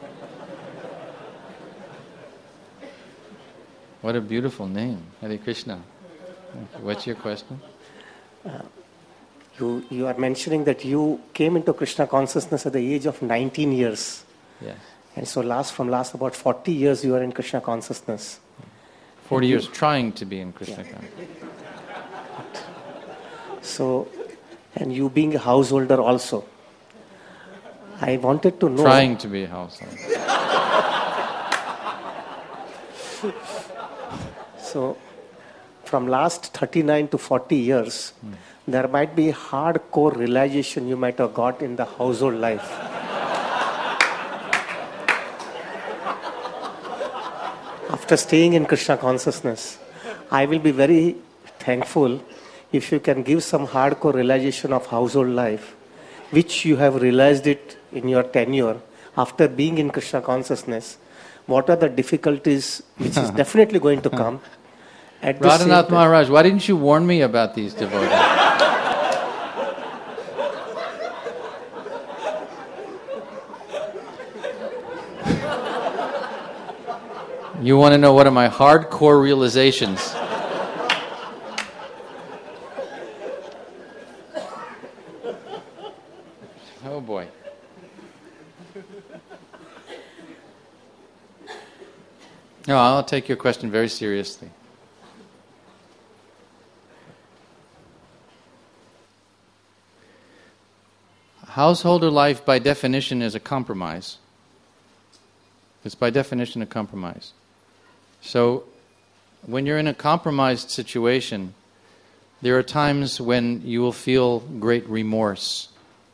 What a beautiful name. Hare Krishna. What's your question? Uh, you, you are mentioning that you came into Krishna consciousness at the age of nineteen years. Yes. And so last from last about forty years you are in Krishna consciousness. forty years trying to be in Krishna consciousness. So, and you being a householder also. I wanted to know... Trying to be a householder. So, from last thirty-nine to forty years, hmm. there might be a hardcore realization you might have got in the household life. After staying in Krishna consciousness, I will be very thankful if you can give some hardcore realization of household life, which you have realized it in your tenure after being in Krishna consciousness. What are the difficulties which is definitely going to come? At Radhanath Maharaj, why didn't you warn me about these devotees? You want to know what are my hardcore realizations? Oh boy. No, I'll take your question very seriously. Householder life, by definition, is a compromise. It's by definition a compromise. So, when you're in a compromised situation, there are times when you will feel great remorse,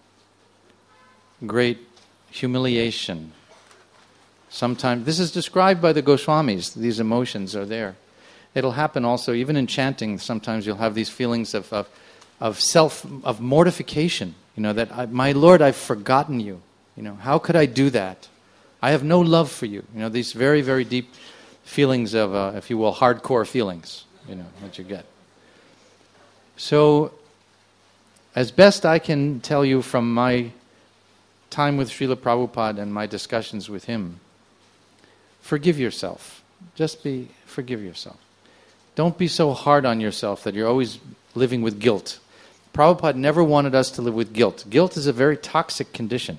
great humiliation. Sometimes, this is described by the Goswamis, these emotions are there. It'll happen also, even in chanting, sometimes you'll have these feelings of, of, of self, of mortification. You know, that, I, my Lord, I've forgotten you. You know, how could I do that? I have no love for you. You know, these very, very deep feelings of, uh, if you will, hardcore feelings, you know, that you get. So, as best I can tell you from my time with Srila Prabhupada and my discussions with him, forgive yourself. just be, forgive yourself. Don't be so hard on yourself that you're always living with guilt. Prabhupada never wanted us to live with guilt. Guilt is a very toxic condition.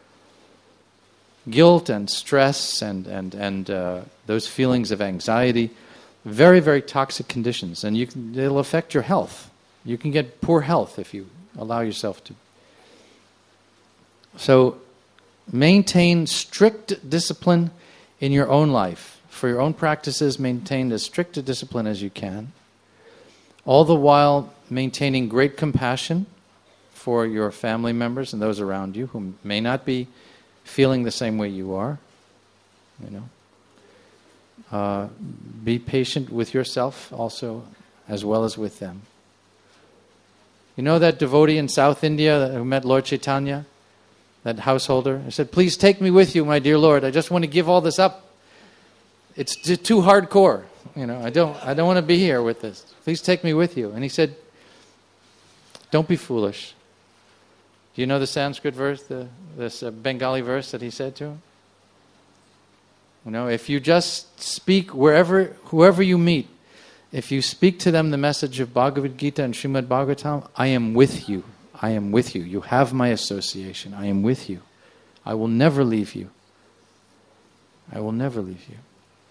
Guilt and stress and, and, and uh, those feelings of anxiety, very, very toxic conditions. And you can, it'll affect your health. You can get poor health if you allow yourself to. So maintain strict discipline in your own life. For your own practices, maintain as strict a discipline as you can. All the while maintaining great compassion for your family members and those around you who may not be feeling the same way you are. You know, uh, be patient with yourself also, as well as with them. You know that devotee in South India who met Lord Chaitanya, that householder? I said, "Please take me with you, my dear Lord. I just want to give all this up. It's too hardcore. You know, I don't, I don't want to be here with this. Please take me with you." And he said, "Don't be foolish." Do you know the Sanskrit verse, the, this uh, Bengali verse that he said to him? You know, if you just speak wherever, whoever you meet, if you speak to them the message of Bhagavad Gita and Srimad Bhagavatam, I am with you. I am with you. You have my association. I am with you. I will never leave you. I will never leave you.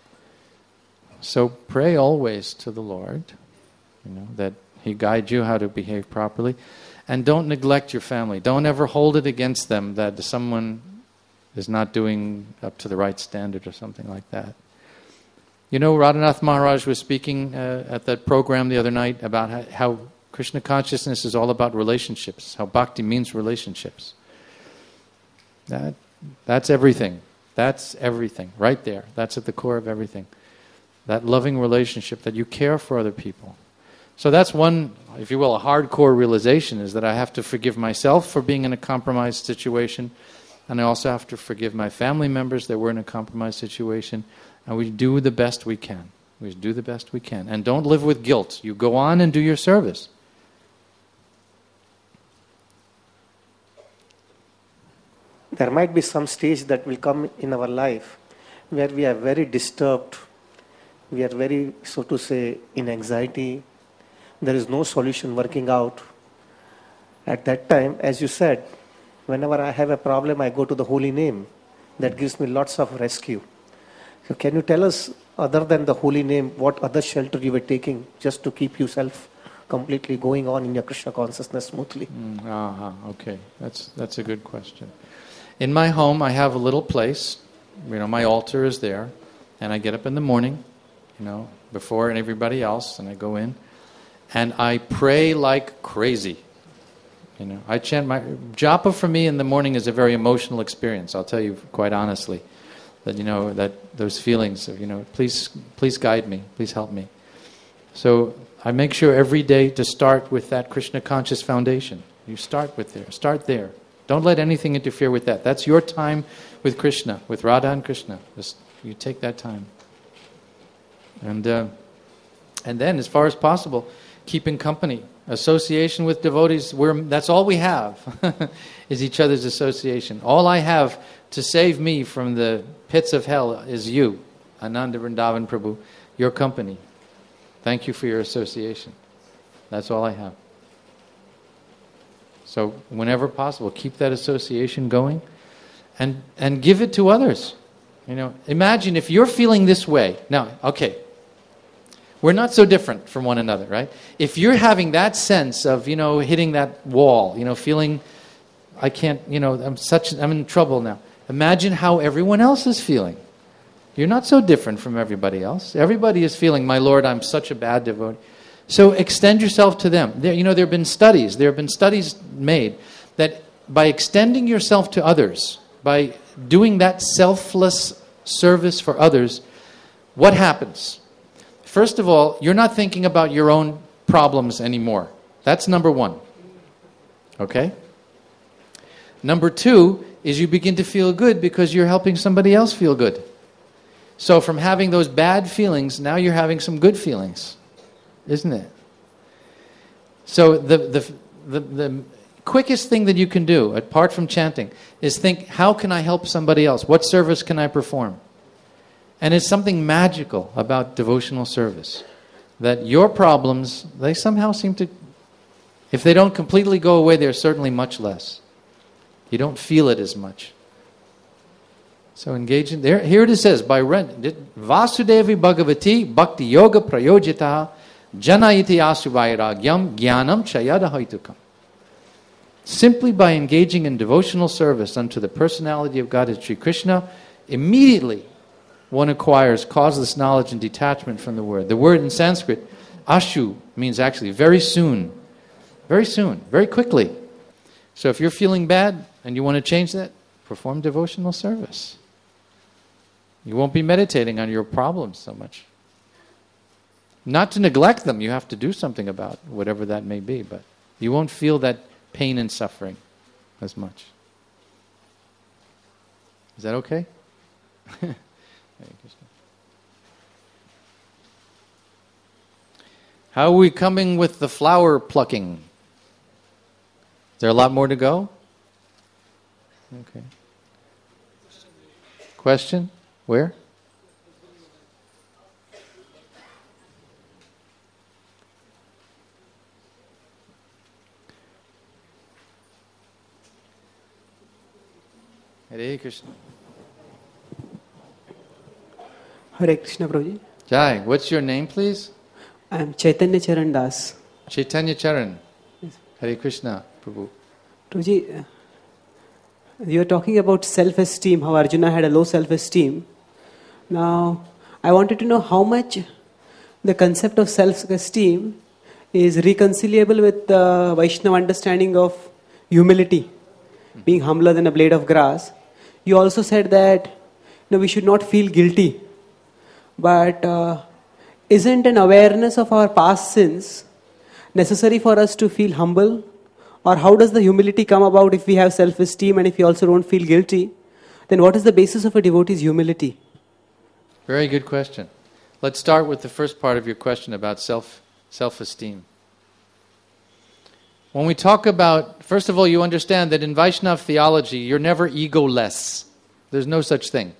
So pray always to the Lord, you know, that He guide you how to behave properly. And don't neglect your family. Don't ever hold it against them that someone is not doing up to the right standard or something like that. You know, Radhanath Maharaj was speaking uh, at that program the other night about how, how Krishna consciousness is all about relationships, how bhakti means relationships. That, that's everything. That's everything, right there. That's at the core of everything. That loving relationship, that you care for other people. So that's one, if you will, a hardcore realization, is that I have to forgive myself for being in a compromised situation, and I also have to forgive my family members that were in a compromised situation, and we do the best we can. We do the best we can. And don't live with guilt. You go on and do your service. There might be some stage that will come in our life where we are very disturbed, we are very, so to say, in anxiety. There is no solution working out. At that time, as you said, whenever I have a problem, I go to the holy name. That gives me lots of rescue. So can you tell us, other than the holy name, what other shelter you were taking just to keep yourself completely going on in your Krishna consciousness smoothly? Mm, uh-huh, okay, that's that's a good question. In my home, I have a little place. You know, my altar is there, and I get up in the morning, you know, before everybody else, and I go in. And I pray like crazy. You know, I chant my japa for me in the morning is a very emotional experience. I'll tell you quite honestly, that you know that those feelings of you know, please, please guide me, please help me. So I make sure every day to start with that Krishna conscious foundation. You start with there, start there. Don't let anything interfere with that. That's your time with Krishna, with Radha and Krishna. Just, you take that time, and uh, and then as far as possible, keeping company, association with devotees. We're, that's all we have, is each other's association. All I have to save me from the pits of hell is you, Ananda Vrindavan Prabhu, your company. Thank you for your association. That's all I have. So whenever possible, keep that association going, and and give it to others. You know, imagine if you're feeling this way. Now, okay. We're not so different from one another, right? If you're having that sense of, you know, hitting that wall, you know, feeling, I can't, you know, I'm such, I'm in trouble now. Imagine how everyone else is feeling. You're not so different from everybody else. Everybody is feeling, my Lord, I'm such a bad devotee. So extend yourself to them. There, you know, there have been studies, there have been studies made that by extending yourself to others, by doing that selfless service for others, what happens? First of all, you're not thinking about your own problems anymore. That's number one. Okay? Number two is you begin to feel good because you're helping somebody else feel good. So from having those bad feelings, now you're having some good feelings. Isn't it? So the the the, the quickest thing that you can do, apart from chanting, is think, how can I help somebody else? What service can I perform? And it's something magical about devotional service. That your problems, they somehow seem to, if they don't completely go away, they're certainly much less. You don't feel it as much. So engage in there. Here it says, by Vasudevi Bhagavati Bhakti Yoga Prayojita Jana iti asu vairagyam jnanam chayada haitukam. Simply by engaging in devotional service unto the personality of God as Sri Krishna, immediately one acquires causeless knowledge and detachment from the word. The word in Sanskrit, ashu, means actually very soon. Very soon, very quickly. So if you're feeling bad and you want to change that, perform devotional service. You won't be meditating on your problems so much. Not to neglect them, you have to do something about whatever that may be, but you won't feel that pain and suffering as much. Is that okay? How are we coming with the flower plucking? Is there a lot more to go? Okay. Question? Where? Hare Krishna. Hare Krishna, Prabhuji. Jai, what's your name, please? I am Chaitanya Charan Das. Chaitanya Charan. Yes. Hare Krishna, Prabhu. Prabhuji, uh, you are talking about self-esteem, how Arjuna had a low self-esteem. Now, I wanted to know how much the concept of self-esteem is reconcilable with the Vaishnava understanding of humility, being humbler than a blade of grass. You also said that you know, we should not feel guilty. But uh, isn't an awareness of our past sins necessary for us to feel humble? Or how does the humility come about if we have self-esteem and if we also don't feel guilty? Then what is the basis of a devotee's humility? Very good question. Let's start with the first part of your question about self, self-esteem. When we talk about, first of all, you understand that in Vaishnava theology, you're never egoless. There's no such thing.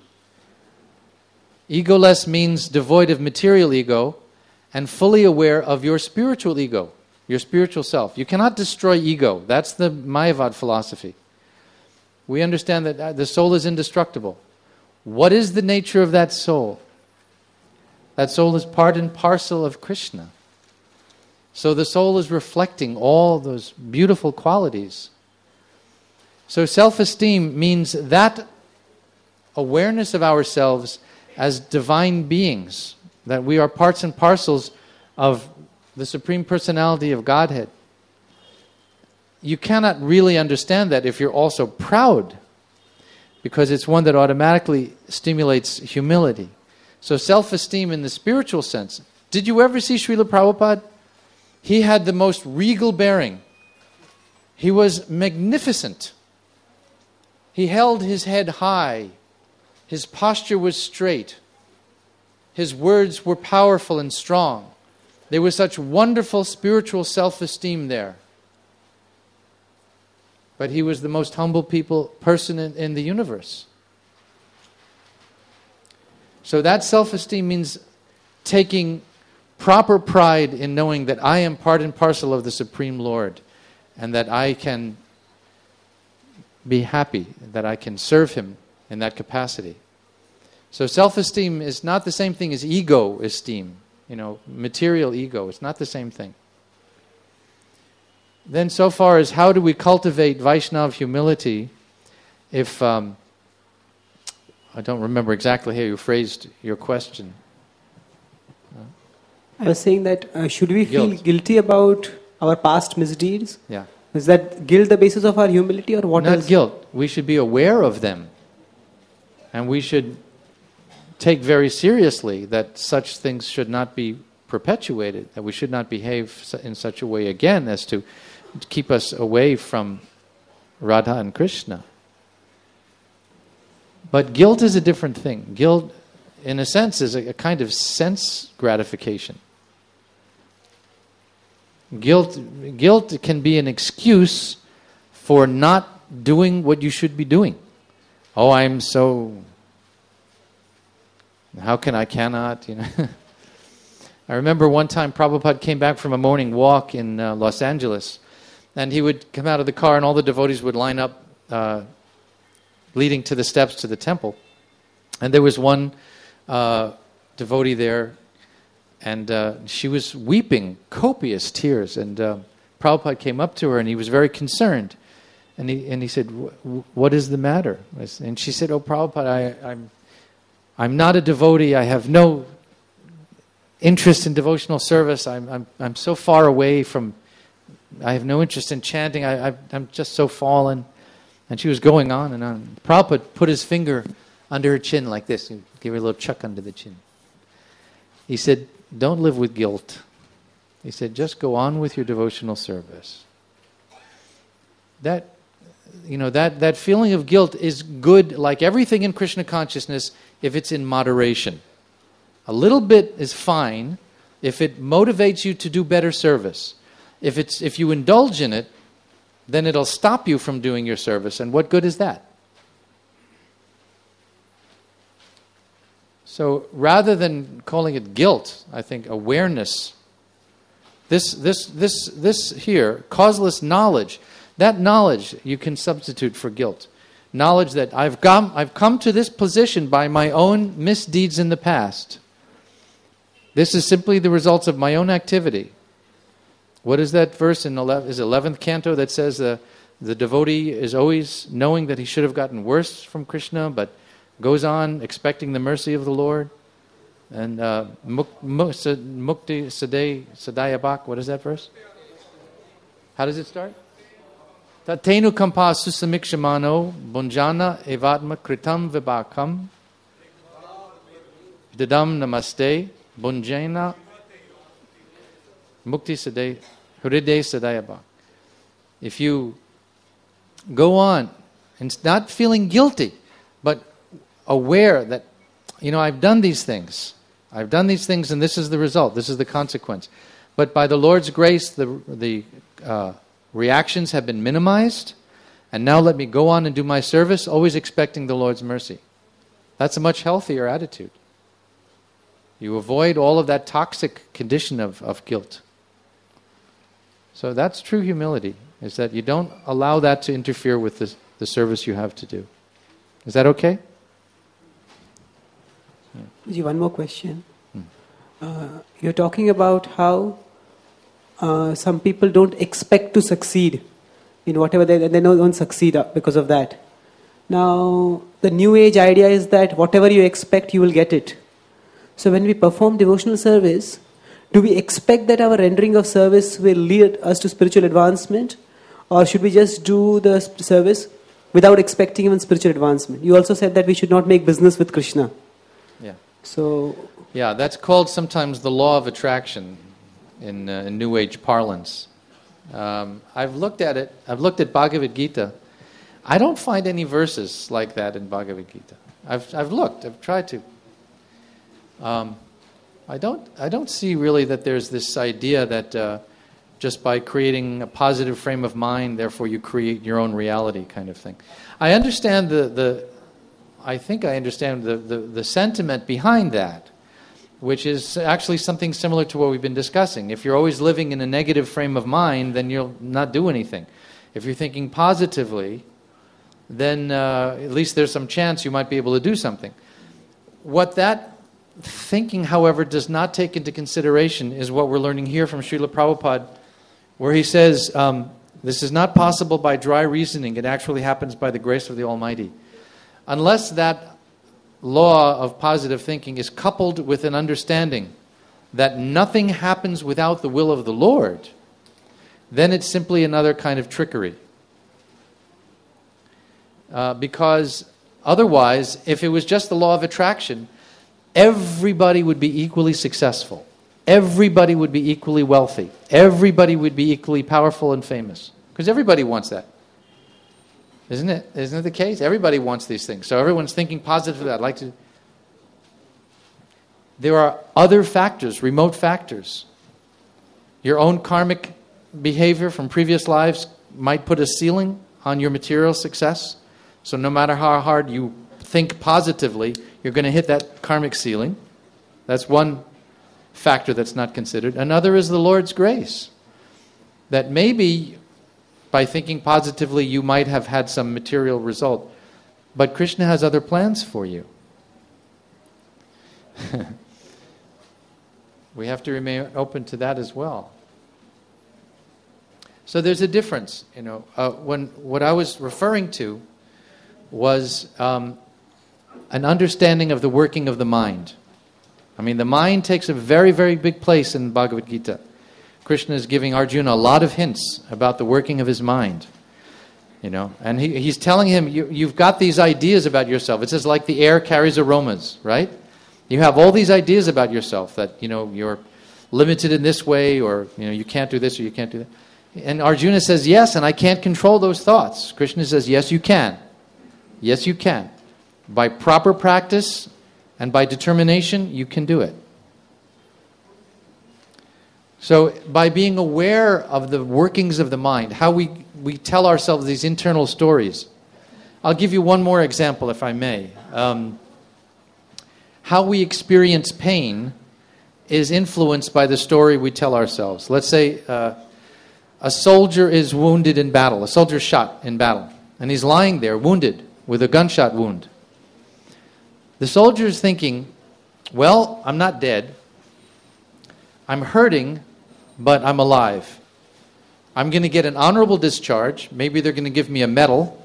Egoless means devoid of material ego and fully aware of your spiritual ego, your spiritual self. You cannot destroy ego. That's the Mayavad philosophy. We understand that the soul is indestructible. What is the nature of that soul? That soul is part and parcel of Krishna. So the soul is reflecting all those beautiful qualities. So self-esteem means that awareness of ourselves as divine beings, that we are parts and parcels of the Supreme Personality of Godhead. You cannot really understand that if you're also proud, because it's one that automatically stimulates humility. So self-esteem in the spiritual sense. Did you ever see Srila Prabhupada? He had the most regal bearing. He was magnificent. He held his head high. His posture was straight. His words were powerful and strong. There was such wonderful spiritual self-esteem there. But he was the most humble people, person in, in the universe. So that self-esteem means taking proper pride in knowing that I am part and parcel of the Supreme Lord and that I can be happy, that I can serve Him in that capacity. So self-esteem is not the same thing as ego-esteem, you know, material ego. It's not the same thing. Then so far as how do we cultivate Vaishnava humility, if, um, I don't remember exactly how you phrased your question. I was saying that uh, should we Guilt. feel guilty about our past misdeeds? Yeah. Is that guilt the basis of our humility or what Not else? guilt. We should be aware of them. And we should take very seriously that such things should not be perpetuated, that we should not behave in such a way again as to keep us away from Radha and Krishna. But guilt is a different thing. Guilt, in a sense, is a, a kind of sense gratification. Guilt, guilt can be an excuse for not doing what you should be doing. Oh, I'm so How can I cannot? You know. I remember one time Prabhupada came back from a morning walk in uh, Los Angeles, and he would come out of the car and all the devotees would line up uh, leading to the steps to the temple. And there was one uh, devotee there, and uh, she was weeping copious tears. And uh, Prabhupada came up to her, and he was very concerned. And he and he said, "What is the matter?" And she said, "Oh, Prabhupada, I, I'm I'm not a devotee. I have no interest in devotional service. I'm I'm I'm so far away from. I have no interest in chanting. I, I I'm just so fallen." And she was going on and on. Prabhupada put his finger under her chin like this, and gave her a little chuck under the chin. He said, "Don't live with guilt." He said, "Just go on with your devotional service." That, you know, that, that feeling of guilt is good, like everything in Krishna consciousness, if it's in moderation. A little bit is fine if it motivates you to do better service. If it's if you indulge in it, then it'll stop you from doing your service. And what good is that? So rather than calling it guilt, I think awareness. This this this this here, causeless knowledge. That knowledge you can substitute for guilt. Knowledge that I've come, I've come to this position by my own misdeeds in the past. This is simply the results of my own activity. What is that verse in eleventh, is eleventh canto that says the, the devotee is always knowing that he should have gotten worse from Krishna, but goes on expecting the mercy of the Lord? And uh, Mukti Sadai Sadayabak, what is that verse? How does it start? Tatenu kampa susamikshamano bunjana evatma kritam vibhakam didam namaste bunjana mukti sadai hriday sadayabha. If you go on and not feeling guilty, but aware that, you know, I've done these things. I've done these things and this is the result. This is the consequence. But by the Lord's grace, the the uh, reactions have been minimized, and now let me go on and do my service, always expecting the Lord's mercy. That's a much healthier attitude. You avoid all of that toxic condition of, of guilt. So that's true humility, is that you don't allow that to interfere with the, the service you have to do. Is that okay? Yeah. One more question. Hmm. Uh, you're talking about how Uh, some people don't expect to succeed in whatever they they don't succeed because of that. Now, the New Age idea is that whatever you expect, you will get it. So when we perform devotional service, do we expect that our rendering of service will lead us to spiritual advancement, or should we just do the service without expecting even spiritual advancement? You also said that we should not make business with Krishna. Yeah. So. Yeah, that's called sometimes the law of attraction. In, uh, in New Age parlance. Um, I've looked at it, I've looked at Bhagavad Gita. I don't find any verses like that in Bhagavad Gita. I've I've looked, I've tried to. Um, I don't I don't see really that there's this idea that uh, just by creating a positive frame of mind, therefore you create your own reality kind of thing. I understand the, the I think I understand the, the, the sentiment behind that, which is actually something similar to what we've been discussing. If you're always living in a negative frame of mind, then you'll not do anything. If you're thinking positively, then uh, at least there's some chance you might be able to do something. What that thinking, however, does not take into consideration is what we're learning here from Srila Prabhupada, where he says, um, this is not possible by dry reasoning. It actually happens by the grace of the Almighty. Unless that law of positive thinking is coupled with an understanding that nothing happens without the will of the Lord, then it's simply another kind of trickery. Uh, because otherwise, if it was just the law of attraction, everybody would be equally successful. Everybody would be equally wealthy. Everybody would be equally powerful and famous. Because everybody wants that. Isn't it? Isn't it the case? Everybody wants these things. So everyone's thinking positively. I'd like to. There are other factors, remote factors. Your own karmic behavior from previous lives might put a ceiling on your material success. So no matter how hard you think positively, you're going to hit that karmic ceiling. That's one factor that's not considered. Another is the Lord's grace. That maybe by thinking positively you might have had some material result, but Krishna has other plans for you. We have to remain open to that as well. So there's a difference, you know. Uh, when what I was referring to was um, an understanding of the working of the mind. I mean, the mind takes a very, very big place in Bhagavad Gita. Krishna is giving Arjuna a lot of hints about the working of his mind. You know, and he, he's telling him, you, you've got these ideas about yourself. It's just like the air carries aromas, right? You have all these ideas about yourself that, you know, you're limited in this way, or, you know, you can't do this or you can't do that. And Arjuna says, yes, and I can't control those thoughts. Krishna says, yes, you can. Yes, you can. By proper practice and by determination, you can do it. So by being aware of the workings of the mind, how we, we tell ourselves these internal stories. I'll give you one more example, if I may. Um, how we experience pain is influenced by the story we tell ourselves. Let's say uh, a soldier is wounded in battle. A soldier shot in battle. And he's lying there, wounded, with a gunshot wound. The soldier is thinking, well, I'm not dead. I'm hurting, but I'm alive. I'm going to get an honorable discharge. Maybe they're going to give me a medal.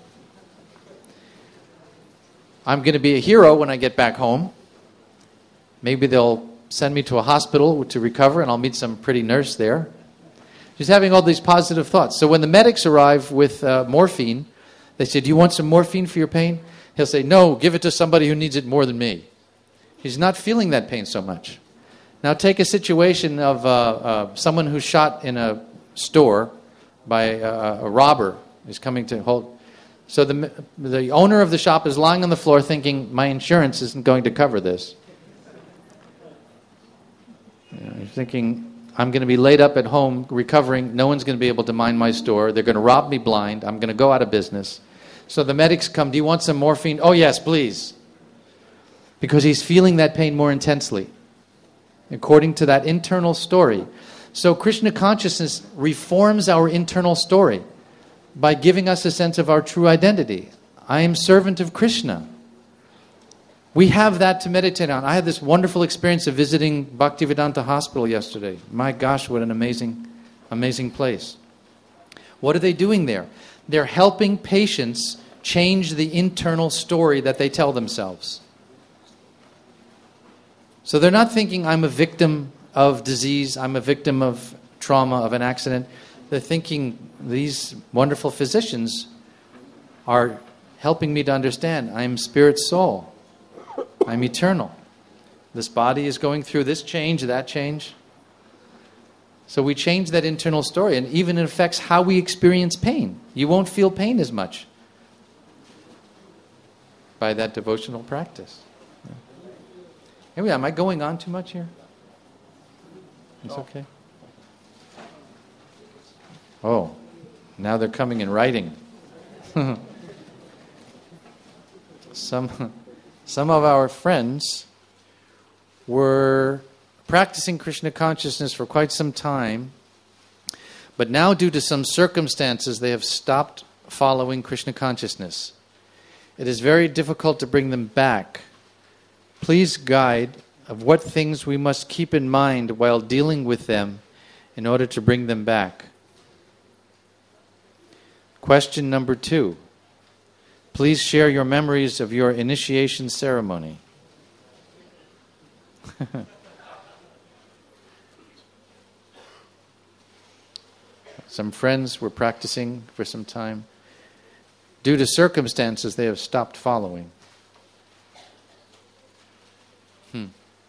I'm going to be a hero when I get back home. Maybe they'll send me to a hospital to recover, and I'll meet some pretty nurse there. He's having all these positive thoughts. So when the medics arrive with uh, morphine, they say, do you want some morphine for your pain? He'll say, no, give it to somebody who needs it more than me. He's not feeling that pain so much. Now take a situation of uh, uh, someone who's shot in a store by uh, a robber who's coming to hold. So the, the owner of the shop is lying on the floor thinking, my insurance isn't going to cover this. You know, he's thinking, I'm going to be laid up at home recovering. No one's going to be able to mind my store. They're going to rob me blind. I'm going to go out of business. So the medics come, do you want some morphine? Oh, yes, please. Because he's feeling that pain more intensely, according to that internal story. So Krishna consciousness reforms our internal story by giving us a sense of our true identity. I am servant of Krishna. We have that to meditate on. I had this wonderful experience of visiting Bhaktivedanta Hospital yesterday. My gosh, what an amazing, amazing place. What are they doing there? They're helping patients change the internal story that they tell themselves. So they're not thinking, I'm a victim of disease, I'm a victim of trauma, of an accident. They're thinking, these wonderful physicians are helping me to understand, I'm spirit soul. I'm eternal. This body is going through this change, that change. So we change that internal story, and even it affects how we experience pain. You won't feel pain as much by that devotional practice. Anyway, am I going on too much here? It's okay. Oh, now they're coming in writing. Some, some of our friends were practicing Krishna consciousness for quite some time, but now due to some circumstances they have stopped following Krishna consciousness. It is very difficult to bring them back. Please guide of what things we must keep in mind while dealing with them in order to bring them back. Question number two. Please share your memories of your initiation ceremony. Some friends were practicing for some time. Due to circumstances, they have stopped following. Hmm.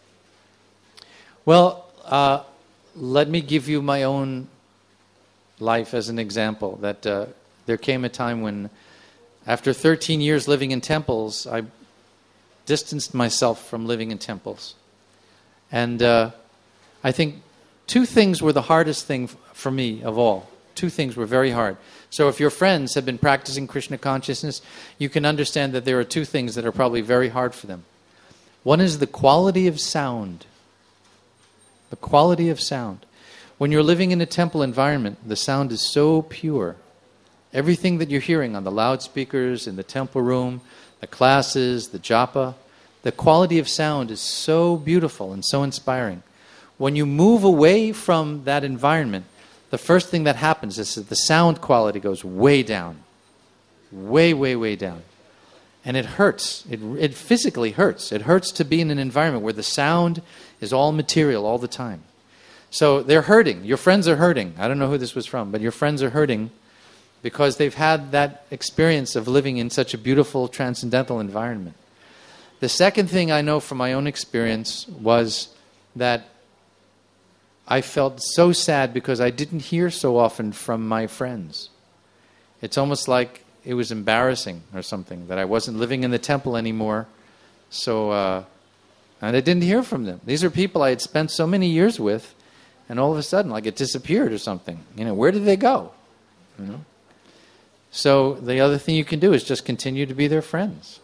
Well, uh, let me give you my own life as an example. That uh, there came a time when, after thirteen years living in temples, I distanced myself from living in temples. And uh, I think two things were the hardest thing f- for me of all. two things were very hard. So if your friends have been practicing Krishna consciousness, you can understand that there are two things that are probably very hard for them. One is the quality of sound. The quality of sound. When you're living in a temple environment, the sound is so pure. Everything that you're hearing on the loudspeakers, in the temple room, the classes, the japa, the quality of sound is so beautiful and so inspiring. When you move away from that environment, the first thing that happens is that the sound quality goes way down. Way, way, way down. And it hurts. It, it physically hurts. It hurts to be in an environment where the sound is all material all the time. So they're hurting. Your friends are hurting. I don't know who this was from, but your friends are hurting because they've had that experience of living in such a beautiful, transcendental environment. The second thing I know from my own experience was that I felt so sad because I didn't hear so often from my friends. It's almost like it was embarrassing or something, that I wasn't living in the temple anymore. So, uh, and I didn't hear from them. These are people I had spent so many years with, and all of a sudden, like it disappeared or something. You know, where did they go? You know. So the other thing you can do is just continue to be their friends.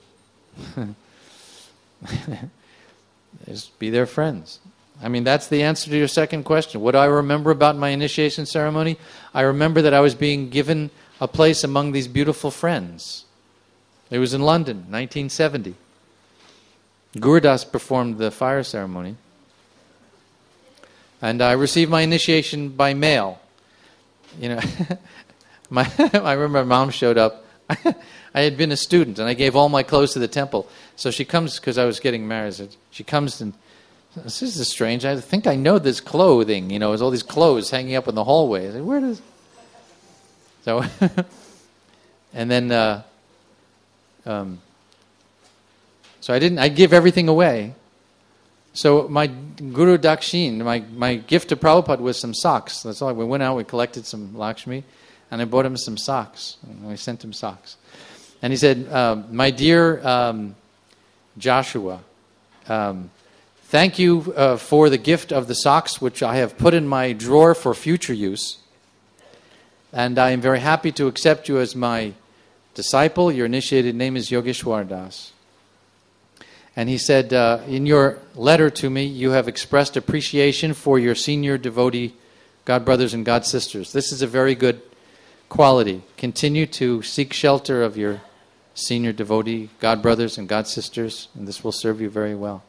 Just be their friends. I mean, that's the answer to your second question. What do I remember about my initiation ceremony? I remember that I was being given a place among these beautiful friends. It was in London, nineteen seventy. Gurudas performed the fire ceremony. And I received my initiation by mail. You know, my I remember my mom showed up. I had been a student, and I gave all my clothes to the temple. So she comes, because I was getting married, she comes and, this is strange, I think I know this clothing, you know, there's all these clothes hanging up in the hallway. I said, where does... So, and then, uh, um, so I didn't, I give everything away. So my Guru Dakshin, my, my gift to Prabhupada was some socks. That's all. We went out, we collected some Lakshmi, and I bought him some socks. And I sent him socks. And he said, uh, my dear um, Joshua, um, thank you uh, for the gift of the socks, which I have put in my drawer for future use. And I am very happy to accept you as my disciple. Your initiated name is Yogeshwar Das. And he said, uh, in your letter to me, you have expressed appreciation for your senior devotee, God brothers and God sisters. This is a very good quality. Continue to seek shelter of your senior devotee, God brothers and God sisters, and this will serve you very well.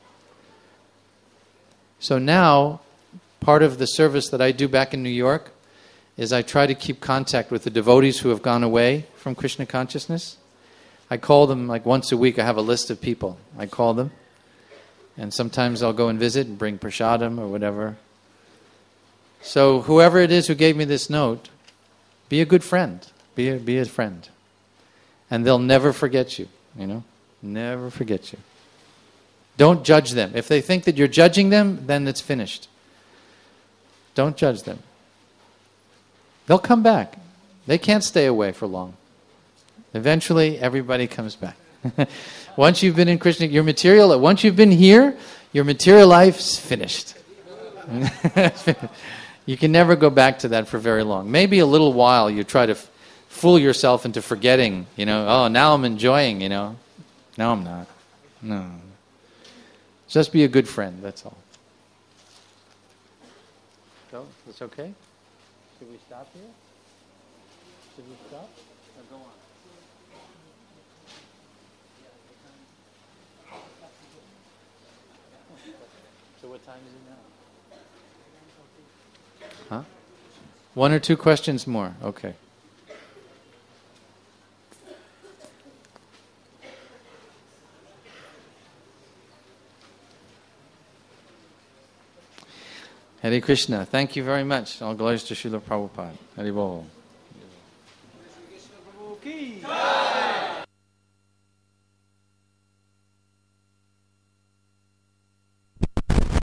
So now, part of the service that I do back in New York is I try to keep contact with the devotees who have gone away from Krishna consciousness. I call them like once a week. I have a list of people. I call them. And sometimes I'll go and visit and bring prasadam or whatever. So whoever it is who gave me this note, be a good friend. Be a, be a friend. And they'll never forget you, you know. Never forget you. Don't judge them. If they think that you're judging them, then it's finished. Don't judge them. They'll come back. They can't stay away for long. Eventually, everybody comes back. Once you've been in Krishna, your material, once you've been here, your material life's finished. You can never go back to that for very long. Maybe a little while you try to f- fool yourself into forgetting, you know, oh, now I'm enjoying, you know. No, I'm not. No. Just be a good friend, that's all. So, that's okay? Should we stop here? Should we stop? Or go on? So what time is it now? Huh? One or two questions more. Okay. Hare Krishna. Thank you very much. All glories to Srila Prabhupada. Hare Bol.